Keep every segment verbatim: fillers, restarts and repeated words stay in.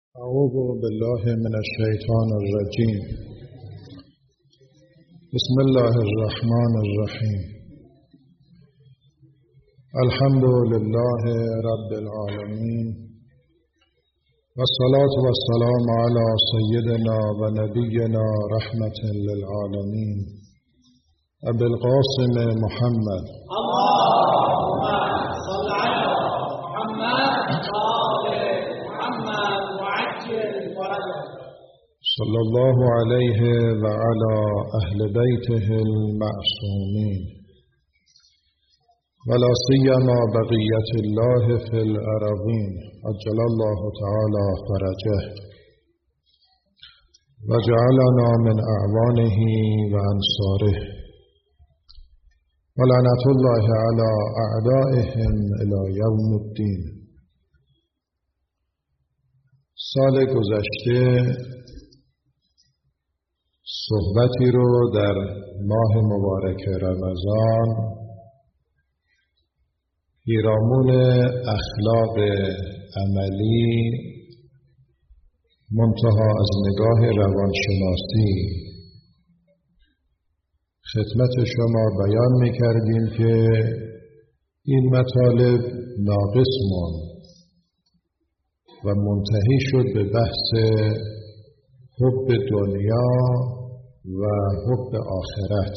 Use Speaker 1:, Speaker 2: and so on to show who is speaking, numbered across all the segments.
Speaker 1: أعوذ بالله من الشيطان الرجيم. بسم الله الرحمن الرحيم. الحمد لله رب العالمين، والصلاة والسلام على سيدنا ونبينا رحمة للعالمين أبي القاسم محمد.
Speaker 2: اللهم صل على محمد محمد وعجل فرجه.
Speaker 1: صلى الله عليه وعلى أهل بيته المعصومين، ولا سيما بقية الله في الأراضين عجل الله تعالى فرجه، وجعلنا من أعوانه وأنصاره، ولعنة الله على أعدائهم إلى يوم الدين. سال گذشته صحبتی رو در ماه مبارک رمضان پیرامون اخلاق عملی منتها از نگاه روانشناسی خدمت شما بیان می‌کردیم که این مطالب ناقص ماند و منتهی شد به بحث حب دنیا و حب آخرت.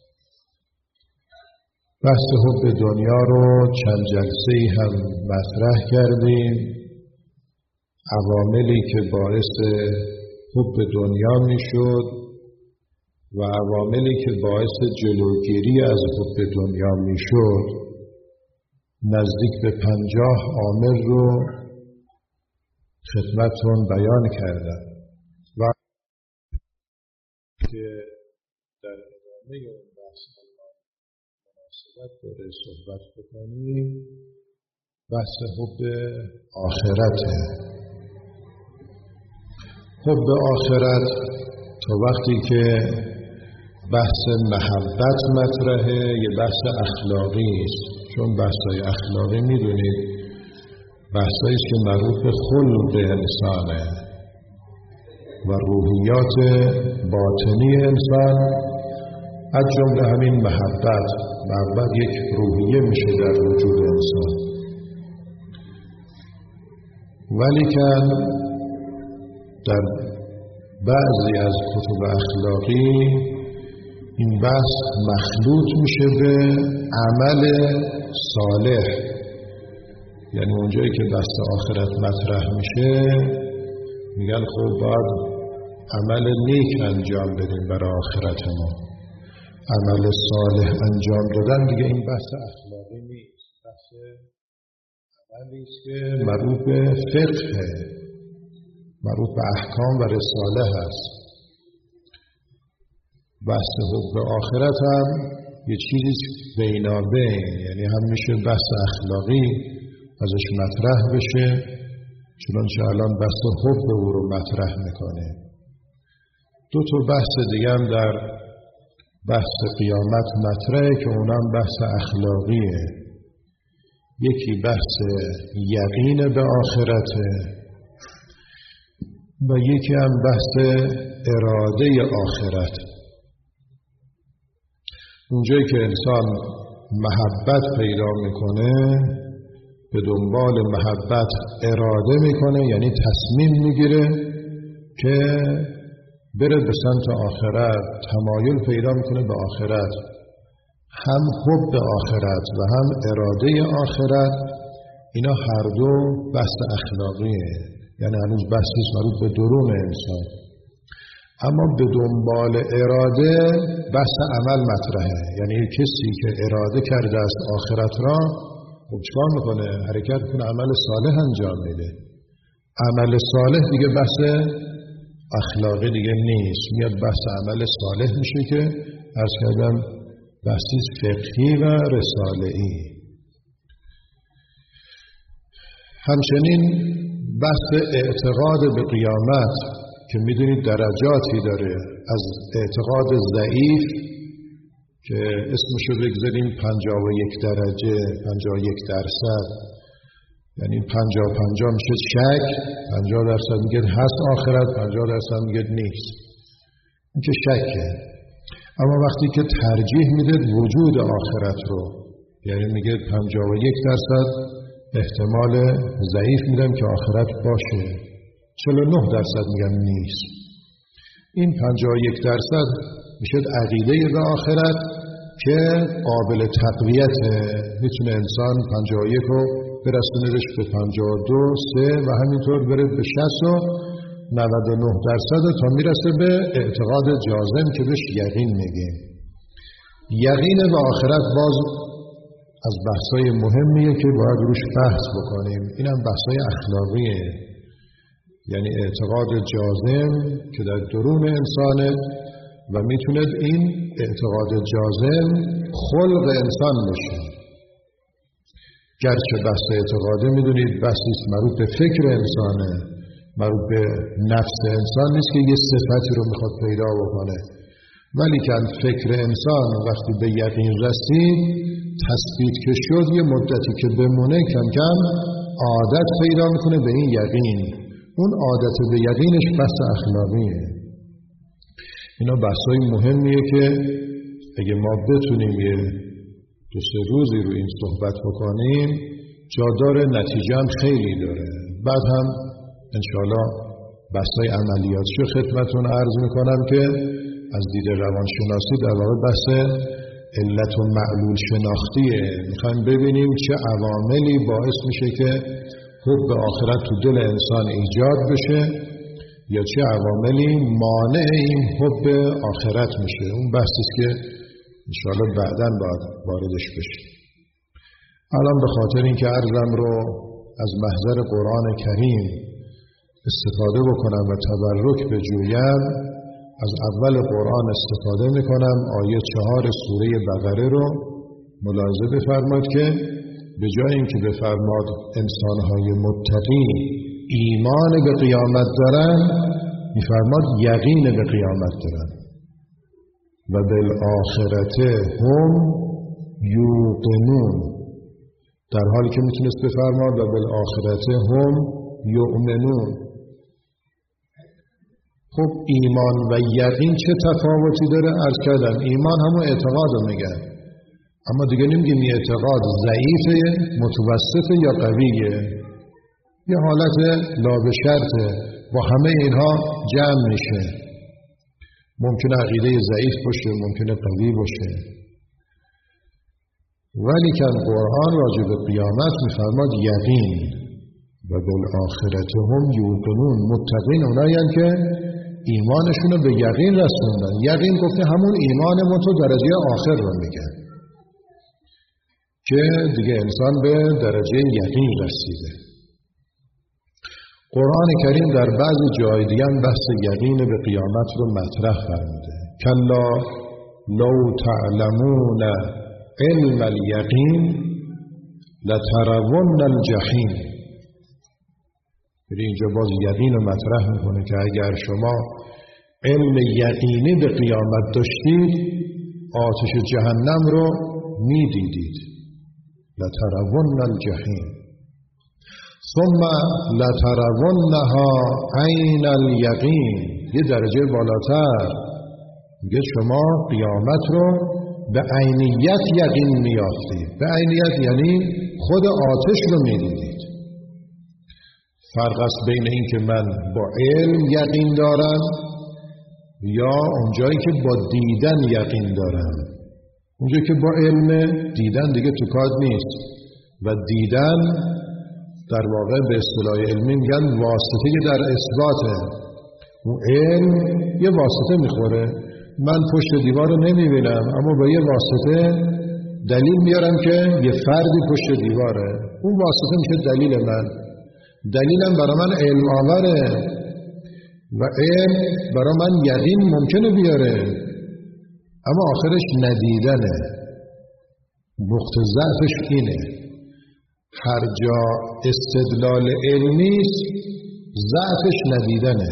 Speaker 1: بحث حب دنیا رو چند جلسه‌ای هم مطرح کردیم، عواملی که باعث حب دنیا میشد و عواملی که باعث جلوگیری از حب دنیا میشد. نزدیک به پنجاه عامل رو خدمتون بیان کردم و که در ادامه اون بحث مناسبت داره صحبت بکنیم بحث حب آخرته. حب آخرت تا وقتی که بحث محبت مطرحه یه بحث اخلاقی است، چون بحث‌های اخلاقی میدونید بحثایی است که مربوط به خلق انسانه و روحیات باطنی انسان، از جمله همین محبت. محبت یک روحیه میشه در وجود انسان، ولیکن در بعضی از کتب اخلاقی این بحث مخلوط میشه به عمل صالح. یعنی اونجایی که بحث آخرت مطرح میشه میگن خب باید عمل نیک انجام بدیم برای آخرت ما. عمل صالح انجام دادن دیگه این بحث اخلاقی نیست، بحث عملی است که مربوط به فقه، مربوط به احکام و رساله هست. بحث حب آخرت هم یه چیزی بینابین، یعنی هم میشه بحث اخلاقی ازش مطرح بشه، چنانچه الان بحث حب او رو مطرح میکنه. دو تا بحث دیگه هم در بحث قیامت مطرحه که اونم بحث اخلاقیه. یکی بحث یقین به آخرته و یکی هم بحث اراده آخرت. اونجایی که انسان محبت پیدا میکنه به دنبال محبت اراده میکنه، یعنی تصمیم میگیره که بره به سمت آخرت، تمایل پیدا میکنه به آخرت. هم حب آخرت و هم اراده آخرت، اینا هر دو بحث اخلاقیه، یعنی هنوز بحثی مربوط به درون انسان. اما به دنبال اراده بحث عمل مطرحه، یعنی کسی که اراده کرده است آخرت را، خب چکار میکنه؟ حرکت کنه، عمل صالح انجام میده. عمل صالح دیگه بحث اخلاقی دیگه نیست، میاد بحث عمل صالح میشه که عرض کردم بحثی فقهی و رساله‌ای. همچنین بحث اعتقاد به قیامت که میدونید درجاتی داره، از اعتقاد ضعیف که اسمشو بگذاریم پنجاه و یک درجه، پنجاه و یک درصد، یعنی پنجاه پنجاه میشه شک، پنجاه درصد میگه هست آخرت، پنجاه درصد میگه نیست. این که شکه. اما وقتی که ترجیح میده وجود آخرت رو، یعنی میگه پنجاه و یک درصد احتمال ضعیف میدم که آخرت باشه، چهل و نه درصد میگم نیست. این پنجاه و یک درصد میشه عقیده به آخرت که قابل تقویته. میتونه انسان پنجاه و یک رو برسونهش به پنجاه و دو، سه و همینطور بره به شصت و نود و نه درصد تا میرسه به اعتقاد جازم که بهش یقین میگیم. یقین به آخرت باز از بحثای مهمیه که باید روش بحث بکنیم. اینم بحثای اخلاقیه، یعنی اعتقاد جازم که در درون انسانه و میتونه این اعتقاد جازم خلق انسان بشه. گرچه بحث اعتقاده میدونید بحثیست مربوط به فکر انسانه، مربوط به نفس انسان نیست که یه صفتی رو میخواد پیدا بکنه، ولی که فکر انسان وقتی به یقین رسید، تثبیت که شد، یه مدتی که بمونه کم کم عادت پیدا میکنه به این یقین. اون عادت به یقینش بحث اخلاقیه. اینا بحثای مهمیه که اگه ما بتونیم یه دو سه روزی رو این صحبت بکنیم جا داره، نتیجه هم خیلی داره. بعد هم انشاءالله بحثای عملیاتشو خدمتون عرض میکنم که از دید روانشناسی در واقع بحث علت و معلول شناختیه. میخوایم ببینیم چه عواملی باعث میشه که حب آخرت تو دل انسان ایجاد بشه یا چه عواملی مانع این حب آخرت میشه. اون بحثیست که انشاءالله بعداً باید واردش بشه. الان به خاطر اینکه عرضم رو از محضر قرآن کریم استفاده بکنم و تبرک بجویم، از اول قرآن استفاده میکنم. آیه چهار سوره بقره رو ملاحظه بفرمایید که به جای اینکه بفرماد انسانهای متقی ایمان به قیامت دارن، میفرماد یقین به قیامت دارن. و بالآخرت هم یوقنون، در حالی که میتونست بفرماد و بالآخرت هم یؤمنون. خب ایمان و یقین چه تفاوتی داره؟ عرض کردم ایمان همون اعتقاد رو میگن، اما دیگه نمیگیم این اعتقاد ضعیفه، متوسطه یا قویه. یه حالت لا به شرطه، با همه اینها جمع میشه. ممکنه عقیده ضعیف باشه، ممکنه قوی باشه، ولی که قرآن راجع به قیامت میفرماد یقین و بالآخرت هم یوقنون. متقین اونایین که ایمانشون رو به یقین رسوندن. یقین گفته همون ایمان متو درجه آخر رو میگن که دیگه انسان به درجه یقین رسیده. قرآن کریم در بعضی جای دیگه بحث یقین به قیامت رو مطرح فرموده. کلا لو تعلمون علم الیقین لترون الجحیم. اینجا باز یقین رو مطرح میکنه که اگر شما علم یقینی به قیامت داشتید آتش جهنم رو میدیدید. لترون الجحیم ثم لترونها عین الیقین. یه درجه بالاتر میگه شما قیامت رو به عینیت یقین میافتید. به عینیت یعنی خود آتش رو میدیدید. فرق است بین این که من با علم یقین دارم یا اونجایی که با دیدن یقین دارم. اونجایی که با علم دیدن دیگه تو کار نیست و دیدن در واقع به اصطلاح علمی میگن واسطه در اثباته. اون علم یه واسطه میخوره. من پشت دیوار رو نمیبینم اما با یه واسطه دلیل میارم که یه فردی پشت دیواره. اون واسطه میشه دلیل من. دلیلم برای من علم آوره و علم برای من یقین ممکنه بیاره، اما آخرش ندیدنه. نقطه ضعفش اینه. هر جا استدلال علمیست ضعفش ندیدنه.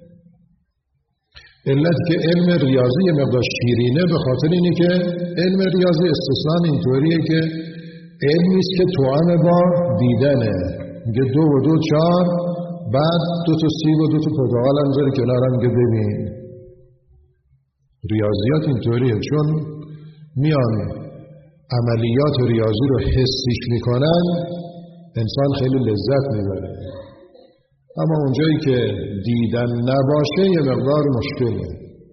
Speaker 1: علت که علم ریاضی یه مقدار شیرینه به خاطر اینه که علم ریاضی استثنان اینطوریه که علمیست که توأم با دیدنه. میگه دو و دو چهار، بعد دو تا سیب و دو تا پرتقال هم میذاره کنارم، میگه ببین ریاضیات اینطوریه، چون میان عملیات ریاضی رو حسیش میکنن انسان خیلی لذت میبره، اما اونجایی که دیدن نباشه یه مقدار مشکله.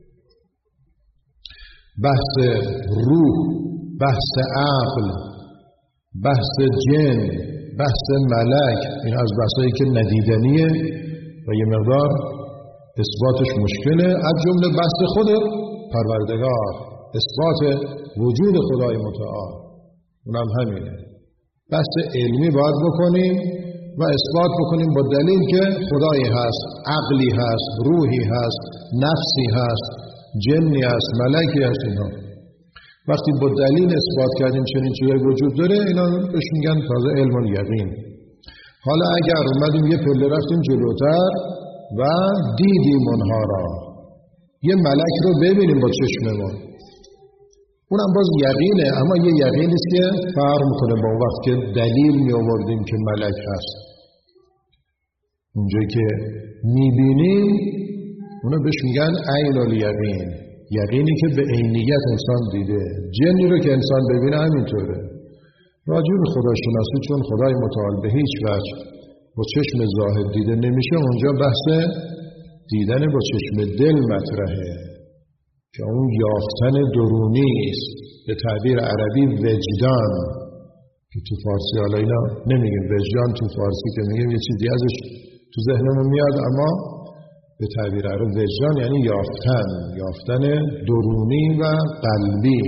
Speaker 1: بحث روح، بحث عقل، بحث جن، بحث ملک، این از بحثایی که ندیدنیه و یه مقدار اثباتش مشکله، از جمله بحث خود پروردگار، اثبات وجود خدای متعال، اونم همینه. بحث علمی باید بکنیم و اثبات بکنیم با دلیل که خدایی هست، عقلی هست، روحی هست، نفسی هست، جنی هست، ملکی هست. اینا وقتی با دلیل اثبات کردیم چنین چیزایی وجود داره، اینا بهش میگن تازه علم الیقین. حالا اگر اومدیم یه پله رفتیم جلوتر و دیدیم اونها را، یه ملک رو ببینیم با چشممون، اونم باز یقینه، اما یه یقینی است که فرق میکنه با اون وقت که دلیل می آوردیم که ملک هست. اونجایی که میبینیم اونا بهش میگن عین الیقین، یقینی که به عینیت انسان دیده. جنی رو که انسان ببینه همینطوره. راجع به خداشناسی چون خدای متعال به هیچ وجه با چشم ظاهر دیده نمیشه، اونجا بحث دیدن با چشم دل مطرحه که اون یافتن درونی است، به تعبیر عربی وجدان، که تو فارسی حالا اینا نمیگیم وجدان، تو فارسی که میگیم یه چیزی ازش تو ذهنمون میاد، اما به تعبیر عربی وجدان یعنی یافتن، یافتن درونی و قلبی.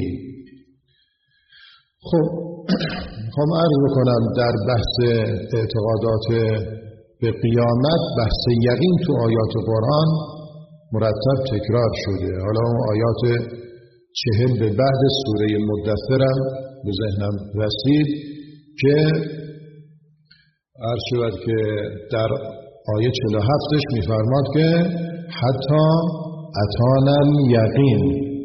Speaker 1: خب میخوام عرض بکنم در بحث اعتقادات به قیامت، بحث یقین تو آیات قرآن مرتب تکرار شده. حالا اون آیات چهل به بعد سوره مدثرم به ذهنم رسید که عرض شود که در آیه چهل و هفتش میفرماد که حتی اتانا الیقین،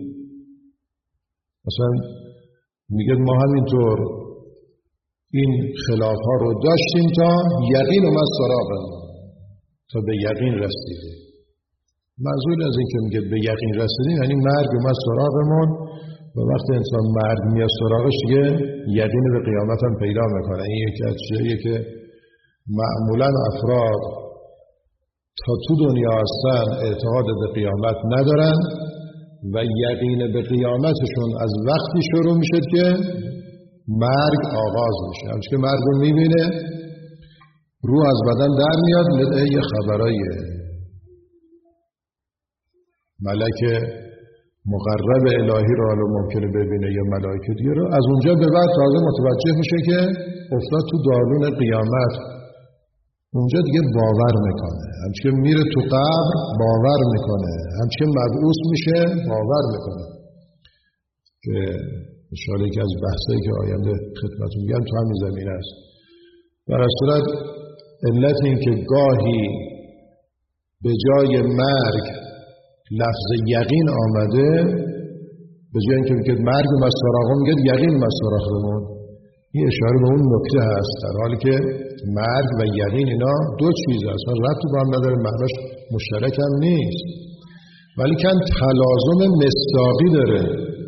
Speaker 1: مثلا میگه ما همینطور این خلاف ها رو داشتیم تا یقین اومد سراغمون، تا به یقین رسیدیم. منظور از این که میگه به یقین رسیدیم یعنی مرگ اومد سراغمون و وقتی انسان مرگ میاد سراغش دیگه یقین به قیامت هم پیدا میکنه. این یکی از چیزاییه که معمولا افراد تا تو دنیا هستن اعتقاد به قیامت ندارن و یقین به قیامتشون از وقتی شروع میشه که مرگ آغاز میشه. همچون که مرگ رو میبینه، روح از بدن در میاد، میده یه خبراییه، ملک مقرب الهی رو حالا ممکنه ببینه یا ملائکه دیگه رو، از اونجا به بعد تازه متوجه میشه که افتاد تو دارون قیامت. اونجا دیگه باور میکنه، همچون که میره تو قبر باور میکنه، همچون که مبعوث میشه باور میکنه. که اشاره که از بحثایی که آینده خدمتون میگم تو همین زمین است. در صورت علت این که گاهی به جای مرگ لفظ یقین آمده، به جای اینکه میگه مرگ اومد سراغمون میگه یقین اومد سراغمون، این اشاره به اون نکته هست، در حالی که مرگ و یقین اینا دو چیز هست، ربطی با هم نداره، معناش مشترک هم نیست، ولی کن تلازم مصداقی داره.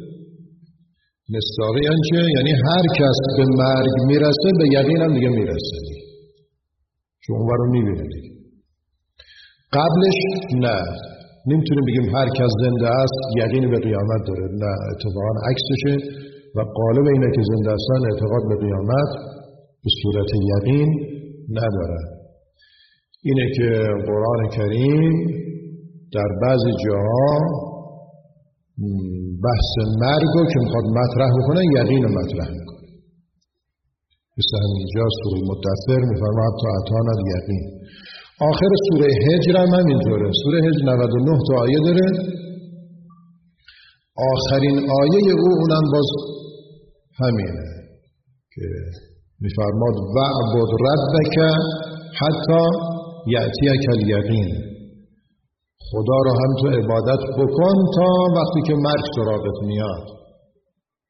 Speaker 1: مصداقی یعنی چه؟ یعنی هر کس به مرگ میرسه به یقین هم دیگه میرسه، چون اون رو میبینه دیگه. قبلش نه، نمیتونیم بگیم هر کس زنده است یقین به قیامت داره، نه، اتفاقا عکسشه و غالب اینه که زنده هستن اعتقاد به قیامت به صورت یقین نداره. اینه که قرآن کریم در بعضی جاها بحث مرگ رو که میخواد مطرح بکنه یقین رو مطرح میکنه. مثل همینجا سوره مدثر میفرما حتی اتانا الیقین. آخر سوره هجر هم همینطوره. سوره هجر نود و نه تا آیه داره. آخرین آیه او اونم باز همینه که میفرماد وعبد ربک حتی یأتیک الیقین. خدا رو هم تو عبادت بکن تا وقتی که مرگ سراغت میاد.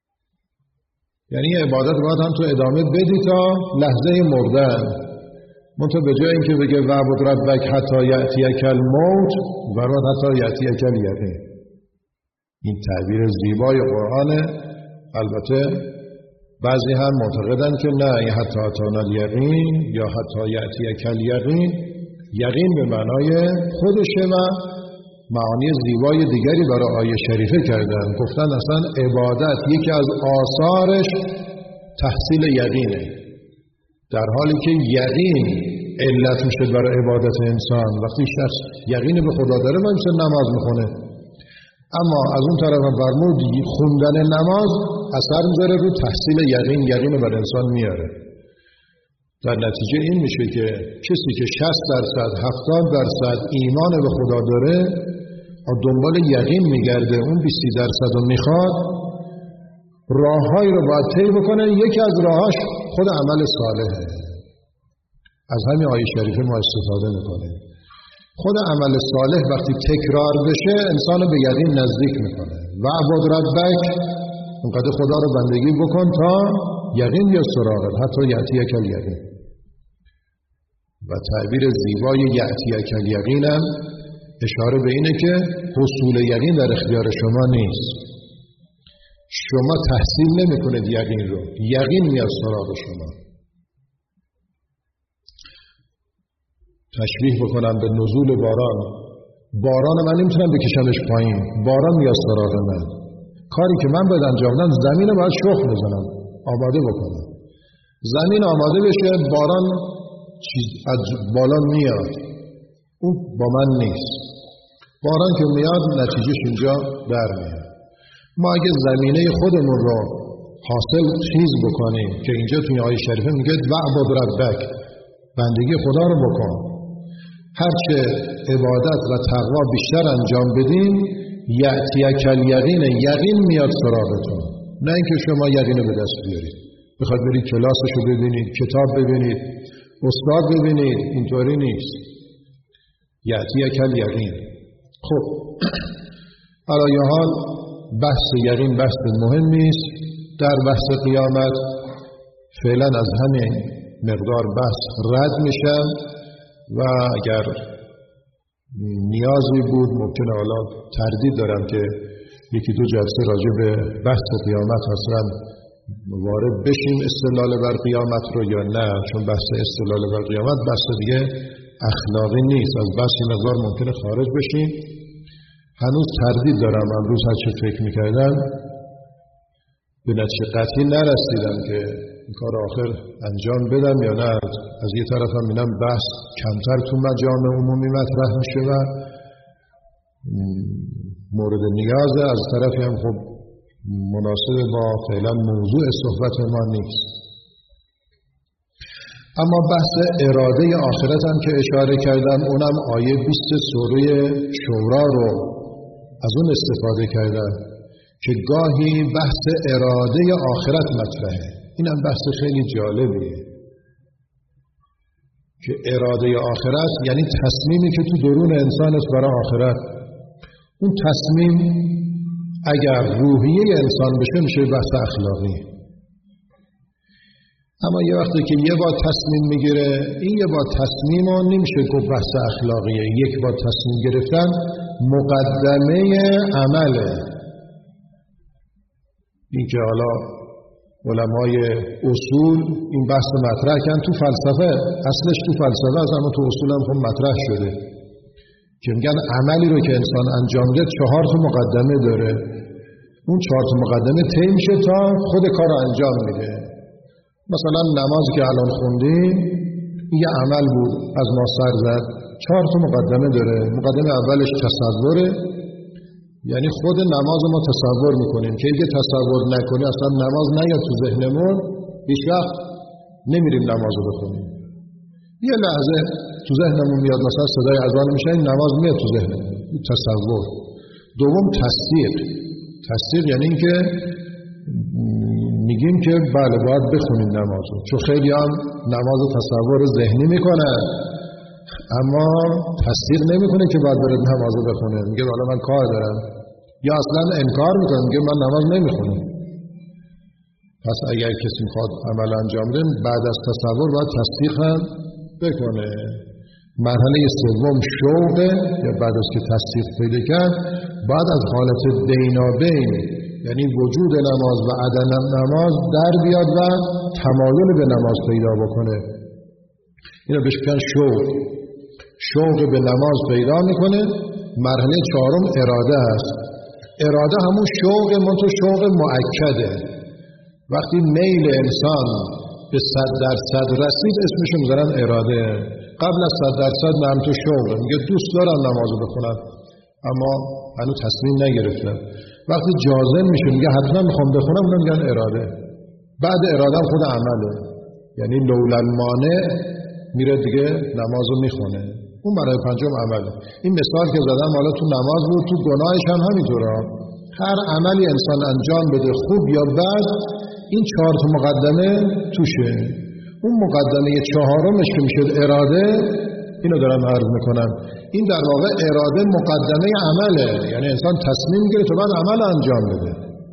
Speaker 1: یعنی عبادت باید هم تو ادامه بدی تا لحظه مردن. منطقه به جای اینکه بگه وعبد ربک حتی یأتیک الموت ورد حتی یأتیک الیقین. این تعبیر زیبای قرآنه. البته بعضی هم معتقدن که نه، این حتی اتانا الیقین یا حتی یأتیک الیقین، یقین به معنای خودشه و معانی زیبای دیگری برای آیه شریفه کردن. گفتن اصلا عبادت یکی از آثارش تحصیل یقینه، در حالی که یقین علت میشه برای عبادت انسان. وقتی شخص یقین به خدا داره و مثل نماز میخونه، اما از اون طرف فرمود خوندن نماز اثر میذاره رو تحصیل یقین، یقین بر انسان میاره. در نتیجه این میشه که کسی که شصت درصد هفتاد درصد ایمان به خدا داره و دنبال یقین میگرده، اون بیست درصد رو میخواد، راههایی رو باید طی بکنه. یکی از راهاش خود عمل صالحه. از همین آیه شریفه ما استفاده میکنیم. خود عمل صالح وقتی تکرار بشه انسان به یقین نزدیک میکنه. وعبد ربک، اونقدر خدا رو بندگی بکن تا یقین بیاد سراغت، حتی یأتیک الیقین. و تعبیر زیبای یأتیک الیقین هم اشاره به اینه که حصول یقین در اختیار شما نیست. شما تحصیل نمی کنید یقین رو، یقین میاد سراغ شما. تشبیه بکنم به نزول باران. باران من نمیتونم بکشمش پایین، باران میاد سراغ من. کاری که من باید انجام بدم زمین رو باید شخم بزنم، آماده بکنم. زمین آماده بشه، باران چیز از بالا میاد، اون با من نیست. باران که میاد نتیجهش اینجا در میاد. ما اگه زمینه خودمون رو حاصل خیز بکنیم که اینجا توی آیه شریفه میگه وعبد ربک، بندگی خدا رو بکن، هرچه عبادت و تقوا بیشتر انجام بدیم یأتیک الیقین، یقین میاد سراغتون. نه اینکه شما یقین به دست بیارید بخواد برید کلاسشو ببینید، کتاب ببینید، استاد ببینید، اینطوری نیست. یأتیک الیقین. خب علی حال بحث یقین بحث مهمی است در بحث قیامت. فعلا از همین مقدار بحث رد میشم و اگر نیازی بود ممکنه حالا تردید دارم که یکی دو جلسه راجع به بحث قیامت اصلا وارد بشیم استدلال بر قیامت رو یا نه، چون بحث استدلال بر قیامت بحث دیگه اخلاقی نیست، از بحث مقدار ممکنه خارج بشیم. هنوز تردید دارم، امروز هر چه فکر میکردم به نتیجه قطعی نرسیدم که این کار آخر انجام بدم یا نه. از یه طرف هم می‌بینم بحث کمتر تو مجامع عمومی مطرح میشه و مورد نیازه، از طرفی هم خب مناسب با فعلا موضوع صحبت ما نیست. اما بحث اراده آخرت هم که اشاره کردم، اونم آیه بیست سوره شورا رو از اون استفاده کردم که گاهی بحث اراده آخرت مطرحه. اینم بحث خیلی جالبیه که اراده آخرت یعنی تصمیمی که تو درون انسان است برای آخرت. اون تصمیم اگر روحیه انسان بشه میشه بحث اخلاقی. اما یه وقتی که یه بار تصمیم میگیره، این یه بار تصمیم ها نمیشه گفت بحث اخلاقیه. یک بار تصمیم گرفتن مقدمه عمله. این که حالا علمای اصول این بحث مطرح کردن تو فلسفه، اصلش تو فلسفه است اما تو اصول هم خب مطرح شده که میگن عملی رو که انسان انجام ده چهار تا مقدمه داره. اون چهار تا مقدمه طی میشه تا خود کار رو انجام میده. مثلا نمازی که الان خوندیم یه عمل بود، از ما سر زد، چهار تا مقدمه داره. مقدمه اولش تصوره، یعنی خود نماز ما تصور میکنیم که اگه تصور نکنی اصلا نماز نیاد تو ذهنمون، هیچ وقت نمیریم نماز رو بخونیم. یه لحظه تو ذهنمون میاد مثلا صدای اذان میشه، این نماز میاد تو ذهنمون، تصور. دوم تصدیق. تصدیق یعنی اینکه میگیم که بله باید بخونیم نمازو، چون خیلی هم نماز تصور ذهنی میکنن اما تصدیق نمیکنه که باید بره نمازو بخونه. میگه حالا من کار دارم، یا اصلا انکار میکنه، میگه من نماز نمیخونم. پس اگر کسی میخواد عمل انجام بده بعد از تصور باید تصدیق هم بکنه. مرحله سوم شوقه، یا بعد از که تصدیق پیدا کرد بعد از حالت بینابین، یعنی وجود نماز و عدم نماز در بیاد و تمایل به نماز پیدا بکنه. اینو بهش میگن شوق. شوق به نماز پیدا میکنه. مرحله چهارم اراده است. اراده همون شوق، منتها شوق مؤکده. وقتی میل انسان به صد درصد رسید اسمشو میذارن اراده. قبل از صد درصد من تو شوق میگه دوست دارم نمازو بخونم اما هنوز تصمیم نگرفتم. وقتی جازم میشه میگه حتما میخوام بخونم، اونم میگن اراده. بعد اراده خود عمله، یعنی لولا المانع میره دیگه نمازو میخونه. اون برای پنجم عمله. این مثال که زدم حالا تو نماز بود، تو گناهش هم همینطوره. هر عملی انسان انجام بده خوب یا بد این چهار تا مقدمه توشه. اون مقدمه چهارمش که میشه اراده، اینو دارم عرض میکنم. این در واقع اراده مقدمه عمله، یعنی انسان تصمیم میگیره تا بعد عمل انجام بده.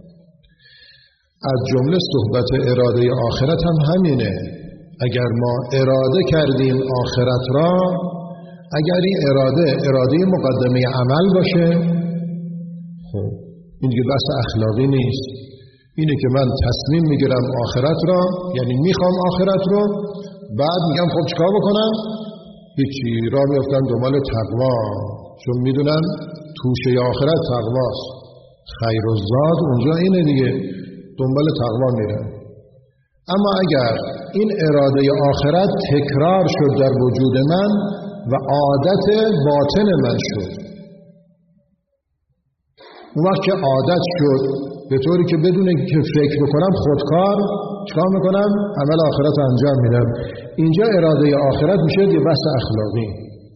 Speaker 1: از جمله صحبت اراده آخرت هم همینه. اگر ما اراده کردیم آخرت را، اگر این اراده اراده مقدمه عمل باشه، خب این دیگه بحث اخلاقی نیست. اینه که من تصمیم میگیرم آخرت را، یعنی میخوام آخرت رو، بعد میگم خب چیکار بکنم؟ هیچی، را میافتم دنبال تقوا، چون میدونم توشه آخرت تقواست. خیر و زاد اونجا اینه دیگه، دنبال تقوا میرم. اما اگر این اراده آخرت تکرار شد در وجود من و عادت باطن من شد، اون وقت که عادت شد به طوری که بدون که فکر بکنم خودکار چیکار میکنم؟ عمل آخرت انجام میدم. اینجا اراده آخرت میشه یه بحث اخلاقی.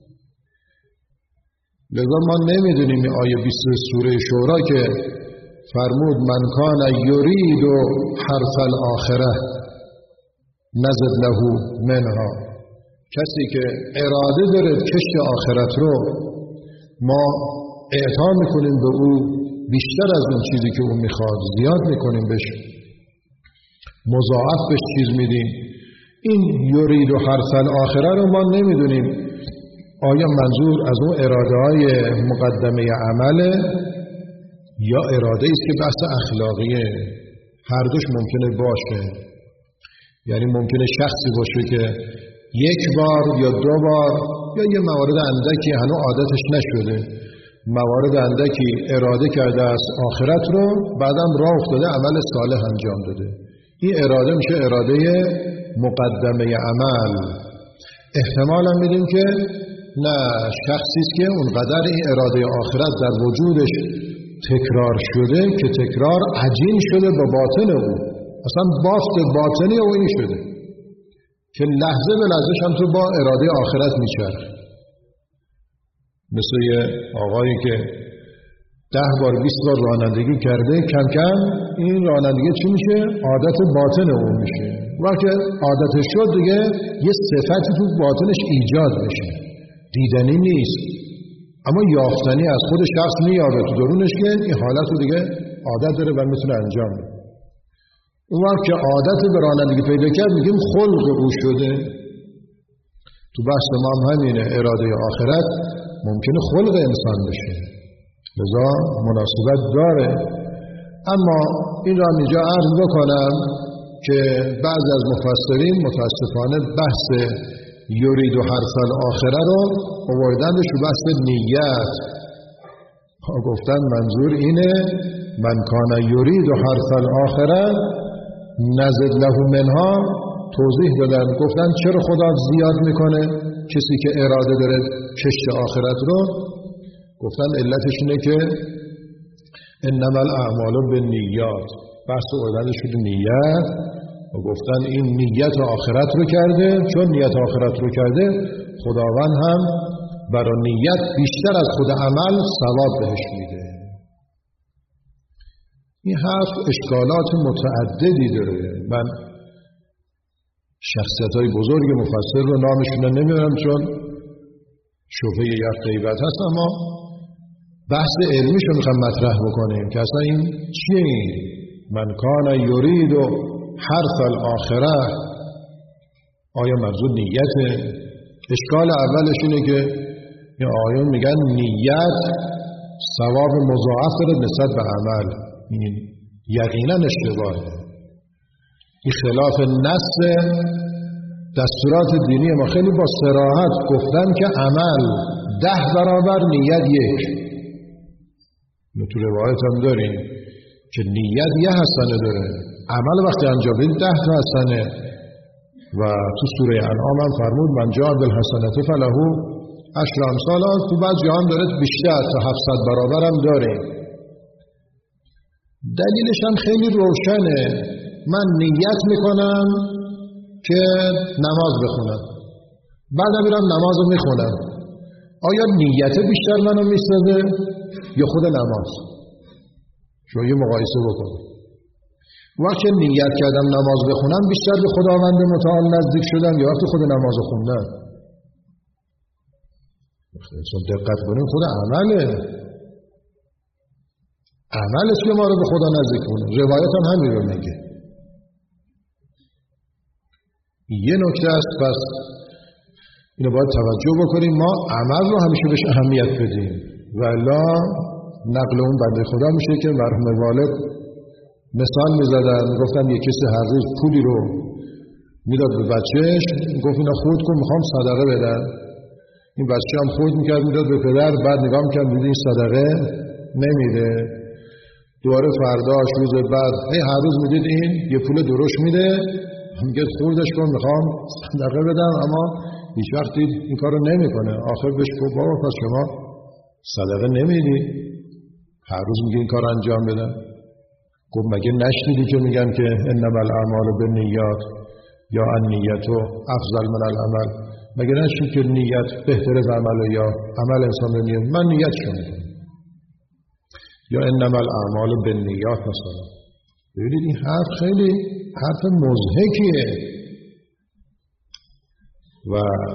Speaker 1: لذا ما نمیدونیم آیه بیست سوره شورا که فرمود من کان یرید و حرث الاخره نزد له منها، کسی که اراده داره کشت آخرت رو ما اعطا میکنیم به او بیشتر از اون چیزی که اون میخواد، زیاد میکنیم بهش، مضاعف بهش چیز میدیم. این یرید و حرث الاخره رو ما نمیدونیم آیا منظور از اون اراده های مقدمه عمله یا اراده است که بحث اخلاقیه. هر دوش ممکنه باشه. یعنی ممکنه شخصی باشه که یک بار یا دو بار یا یه موارد اندکی هنوز عادتش نشده، موارد اندکی اراده کرده از آخرت رو، بعدم راه افتاده عمل صالح انجام داده. این اراده میشه اراده مقدمه عمل. احتمال هم میدیم که نه، شخصی است که اونقدر این اراده آخرت در وجودش تکرار شده که تکرار عجین شده با باطن او، اصلا بافت باطنی او این شده که لحظه به لحظهش هم تو با اراده آخرت میچرخ. مثل یه آقایی که ده بار بیست بار رانندگی کرده، کم کم این رانندگی چی میشه؟ عادت باطن اون میشه. وقتی عادتش شد دیگه یه صفتی تو باطنش ایجاد میشه، دیدنی نیست اما یافتنی از خود شخص مییابه تو درونش که این حالت رو دیگه عادت داره و میتونه انجام بده. اون وقت که عادت به رانندگی پیدا کرد میگیم خلق او شده. تو بحث ما هم همینه، اراده آخرت ممکنه خلق انسان بشه، لذا مناسبت داره. اما این را اینجا عرض بکنم که بعض از مفسرین متاسفانه بحث یرید و حرث الاخره رو آوردنش رو بحث نیت. گفتن منظور اینه من کان یرید و حرث الاخره نزد له منها. توضیح دادن، گفتن چرا خدا زیاد میکنه کسی که اراده داره کشت آخرت رو؟ گفتن علتش اینه که انما الاعمال بالنیات، بحث آوردنش شده نیت و گفتن این نیت آخرت رو کرده. چون نیت آخرت رو کرده خداوند هم برای نیت بیشتر از خود عمل ثواب بهش میده. این حرف اشکالات متعددی داره. من شخصیت‌های بزرگ مفسر رو نامشون رو نمیدونم چون شبهه یک غیبت هست، اما بحث علمیش رو میخوام مطرح بکنیم که اصلا این چیه؟ این من کان یرید و حرث الاخره آیا منظور نیته اشکال اولش اینه که این آیون میگن نیت ثواب مضاعف داره نسبت به عمل. این یقینا اشتباهه. این خلاف نص دستورات دینی ما. خیلی با صراحت گفتن که عمل ده برابر نیت یک. تو روایت هم داریم که نیت یه حسنه داره، عمل وقتی انجام بدید ده تا حسنه. و تو سوره انعام هم فرمود من جاء بالحسنة فله عشر امثالها. تو بعض جاها داره بیشتر تا هفتصد برابر هم داره. دلیلش هم خیلی روشنه. من نیت میکنم که نماز بخونم، بعدم میرم نماز رو میخونم. آیا نیت بیشتر منو میسازه یا خود نماز؟ شما یه مقایسه بکنید. وقتی نیت کردم نماز بخونم بیشتر به خداوند متعال نزدیک شدم یا وقتی خود نماز خوندم؟ وقتی دقت کنیم خود عمله عمل است که ما رو به خدا نزدیک کنه. روایت هم همین رو میگه. یه نکته است، پس اینو باید توجه بکنیم. ما عمل رو همیشه بهش اهمیت بدیم و الا نقل اون بنده خدا میشه که مرحوم والد مثال میزدن، گفتن یه کسی هر روز پولی رو میداد به بچهش، گفت اینا خود کن میخوام صدقه بدن. این بچه هم خود میکرد میداد به پدر، بعد نگاه میکرد میدید این صدقه نمیده. دوباره فرداش روز بعد هی هر روز میدید این یه پول درش میده، میگه خوردش کن میخوام صدقه بدم، اما هیچ وقت دید این کارو نمیکنه. آخر بهش گفت بابا پس شما صدقه نمیدی، هر روز میگه این کار انجام بدم. گفت مگه نشنیدی که میگن که انما الاعمال بالنیات یا النیت افضل من العمل؟ مگه نشنیدی که نیت بهتر از عمل یا عمل انسان به نیت؟ من نیت کنم یا انما الاعمال بالنیات مثلا. ببینید این حرف خیلی حرف مضحکیه و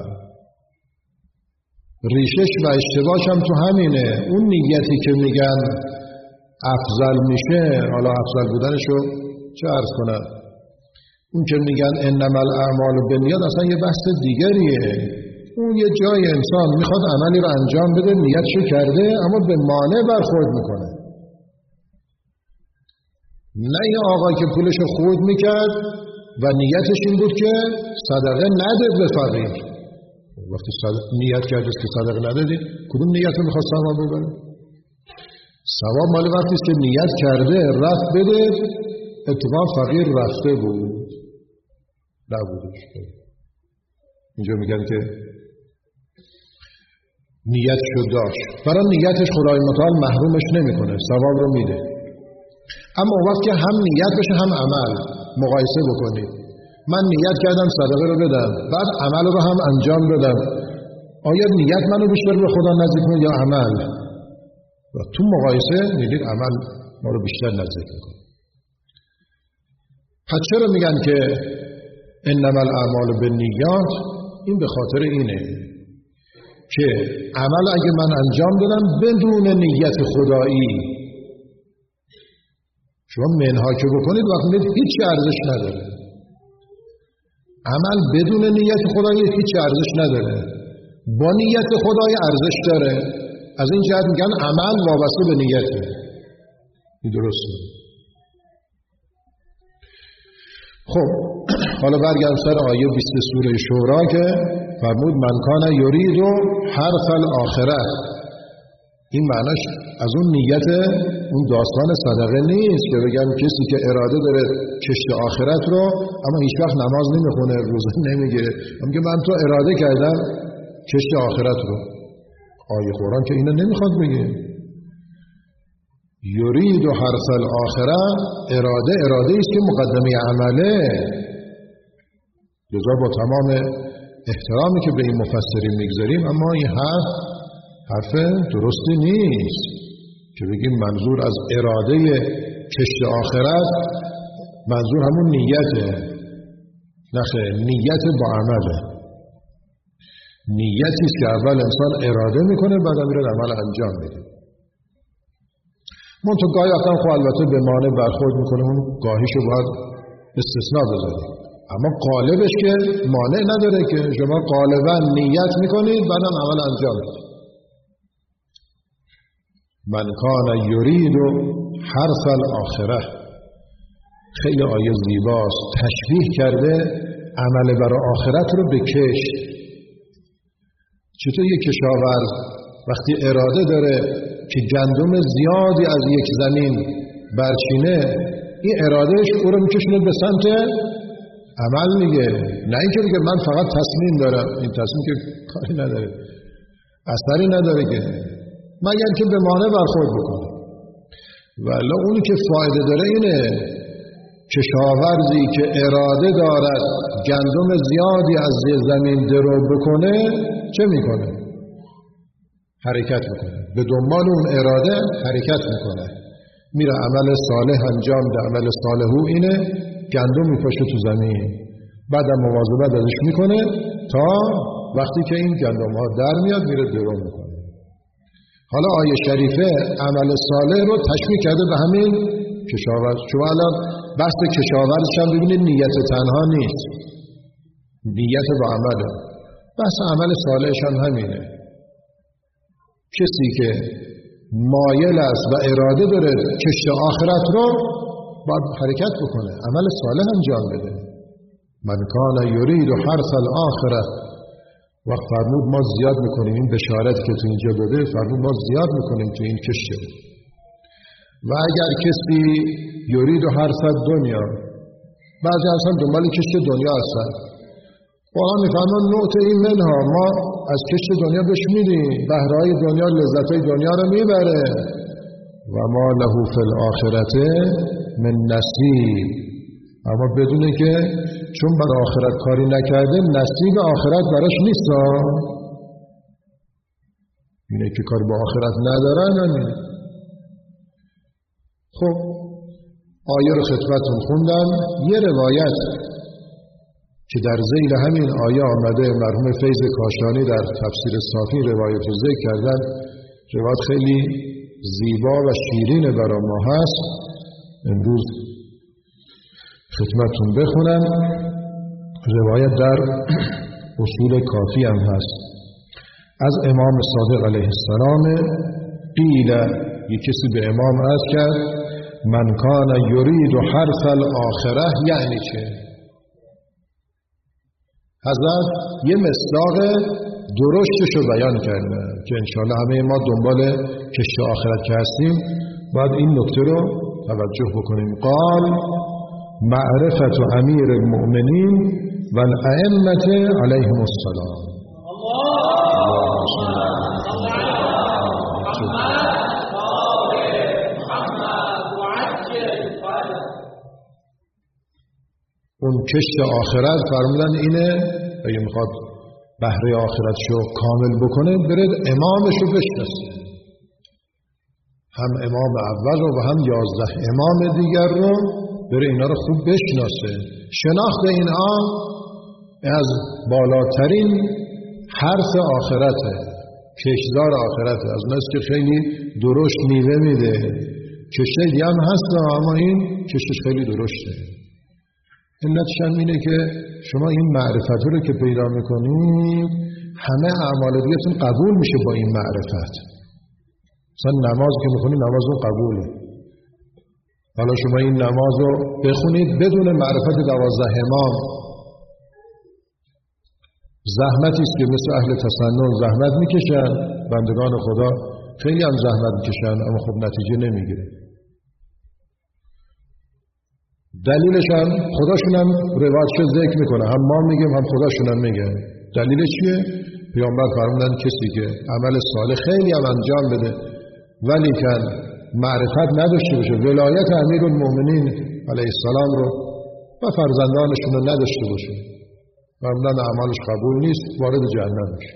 Speaker 1: ریشش و اشتباهش هم تو همینه. اون نیتی که میگن افضل میشه، حالا افضل بودنشو چه عرض کنم، اون که میگن انما الاعمال بالنیات اصلا یه بحث دیگریه. اون یه جای انسان میخواد عملی رو انجام بده، نیتشو کرده اما به مانع برخورد میکنه. نه این آقای که پولشو خورد میکرد و نیتش این بود که صدقه نده به فقیر. وقتی نیت کرده که صدقه ندادی، کدوم نیت رو میخواست ثواب ببره؟ ثواب مال وقتی که نیت کرده رفت بده، اتفاق فقیر رفته بود نبودش. اینجا میگن که نیتشو داشت، برای نیتش خدای متعال محرومش نمیکنه، ثواب رو میده. اما وقتی که هم نیت بشه هم عمل مقایسه بکنید، من نیت کردم صدقه رو بدم، بعد عمل رو هم انجام بدم، آیا نیت منو بیشتر به خدا نزدیک میکنه یا عمل؟ و تو مقایسه میدید عمل ما رو بیشتر نزدیک میکنه. پس چرا میگن که انما الاعمال بالنیات؟ این به خاطر اینه که عمل اگه من انجام دادم بدون نیت خدایی، شما منها که بکنید وقت میدید هیچ ارزش نداره. عمل بدون نیت خدایی هیچ ارزش نداره، با نیت خدایی ارزش داره. از این جهت میگن عمل وابسته به نیته. این درسته. خب حالا برگردم سر آیه بیست سوره شورا که فرمود من کان یرید حرث الاخره. این معناش از اون نیت اون داستان صدقه نیست که بگم کسی که اراده داره کشت آخرت رو اما هیچ وقت نماز نمیخونه، روزه نمیگیره، میگه من تو اراده کردم کشت آخرت رو. آیه قرآن که اینو نمیخواد بگه. یرید حرث الاخره، اراده اراده است که مقدمه عمله. لذا با تمام احترامی که به این مفسرین میگذاریم، اما این حرف حرف درستی نیست که بگیم منظور از اراده کشت آخرت منظور همون نیته. نخه، نیت با عمله. نیتی است که اول انسان اراده میکنه بعد میره عمل انجام میده. من تو گاهی وقتا خب البته به مانع برخورد میکنه، اون گاهیشو باید استثناء بذاریم. اما قالبش که مانع نداره که شما غالبا نیت میکنید بعدم عمل انجام میدید. من کان یرید حرث الاخره، خیلی آیه زیباست، تشبیه کرده عمل برای آخرت رو به کشت. چطور یک کشاورز وقتی اراده داره که گندم زیادی از یک زمین برچینه، این ارادهش او رو میکشونه به سمت عمل میگه، نه اینکه بگه من فقط تصمیم دارم. این تصمیم که کاری نداره، اثری نداره که، مگر که به مانع برخورد بکنه. ولی اونی که فایده داره اینه کشاورزی که اراده دارد گندم زیادی از زمین درو بکنه چه میکنه؟ حرکت میکنه، به دنبال اون اراده حرکت میکنه، میره عمل صالح انجام ده. عمل صالح او اینه گندم میپاشه تو زمین، بعدم مواظبت ازش میکنه تا وقتی که این گندم ها در میاد میره درو میکنه. حالا آیه شریفه عمل صالح رو تشبیه کرده به همین کشاورز. شما الان بحث کشاورزش هم ببینید نیت تنها نیست، نیت با عمله. بحث عمل صالحش هم همینه. کسی که مایل است و اراده داره کشت آخرت رو باید حرکت بکنه، عمل صالح انجام بده. من کان یرید حرث الاخره. وقت فرمود ما زیاد میکنیم، این بشارت که تو اینجا داده فرمود ما زیاد میکنیم تو این کشت. و اگر کسی یرید حرث دنیا، بعضی اصلا دنبال کشت دنیا هستن، قرآن میفرمان نوت این منها، ما از کشت دنیا بهش میدیم، بهرهای دنیا لذتهای دنیا رو میبره. و ما له فی الاخرة من نصیب، اما بدونه که چون برای آخرت کاری نکرده نصیب آخرت براش نیست. اینه که کاری با آخرت ندارن. خب آیه رو خدمتتون خوندم. یه روایت که در ذیل همین آیه آمده، مرحوم فیض کاشانی در تفسیر صافی روایت رو ذکر کردن. روایت خیلی زیبا و شیرین برای ما هست، امروز خدمتتون بخونم. روایت در اصول کافی هم هست از امام صادق علیه السلام. قیل، یک کسی به امام عرض کرد من کان یرید حرث الاخره، یعنی چه؟ حضرت یه مصداق درشتش رو بیان کردن که انشاءالله همه ما دنبال کشت آخرت که هستیم باید این نکته رو توجه بکنیم. قال معرفت امیر المؤمنین و الائمه علیهم السلام. اون کشت آخرت فرمودن اینه، اگه میخواد بهره آخرتشو کامل بکنه برد امامشو بشناسه، هم امام اول رو و هم یازده امام دیگر رو بره اینا رو خوب بشناسه. شناخت اینها از بالاترین حرف آخرته، کشتزار آخرته. از اوناست که خیلی درشت میوه میده. کشته دیگه هم هست اما این کشتش خیلی درشته. علتش هم اینه که شما این معرفت رو که پیدا میکنید همه اعمال دیگه‌تون قبول میشه با این معرفت. مثلا نماز که میخونید نماز رو قبوله. حالا شما این نماز رو بخونید بدون معرفت دوازده امام، زحمتی است که مثل اهل تسنن زحمت میکشن، بندگان خدا خیلی هم زحمت میکشن اما خب نتیجه نمیگیره. دلیلش هم خداشون هم روایتش ذکر میکنه، هم ما میگیم هم خداشون هم میگه. دلیلش چیه؟ پیامبر فرمودن کسی که عمل صالح خیلی هم انجام بده ولی که معرفت نداشته باشه، ولایت امیرالمؤمنین علیه السلام رو و فرزندانشون رو نداشته باشه، فرمودن اعمالش قبول نیست، وارد جهنم میشه.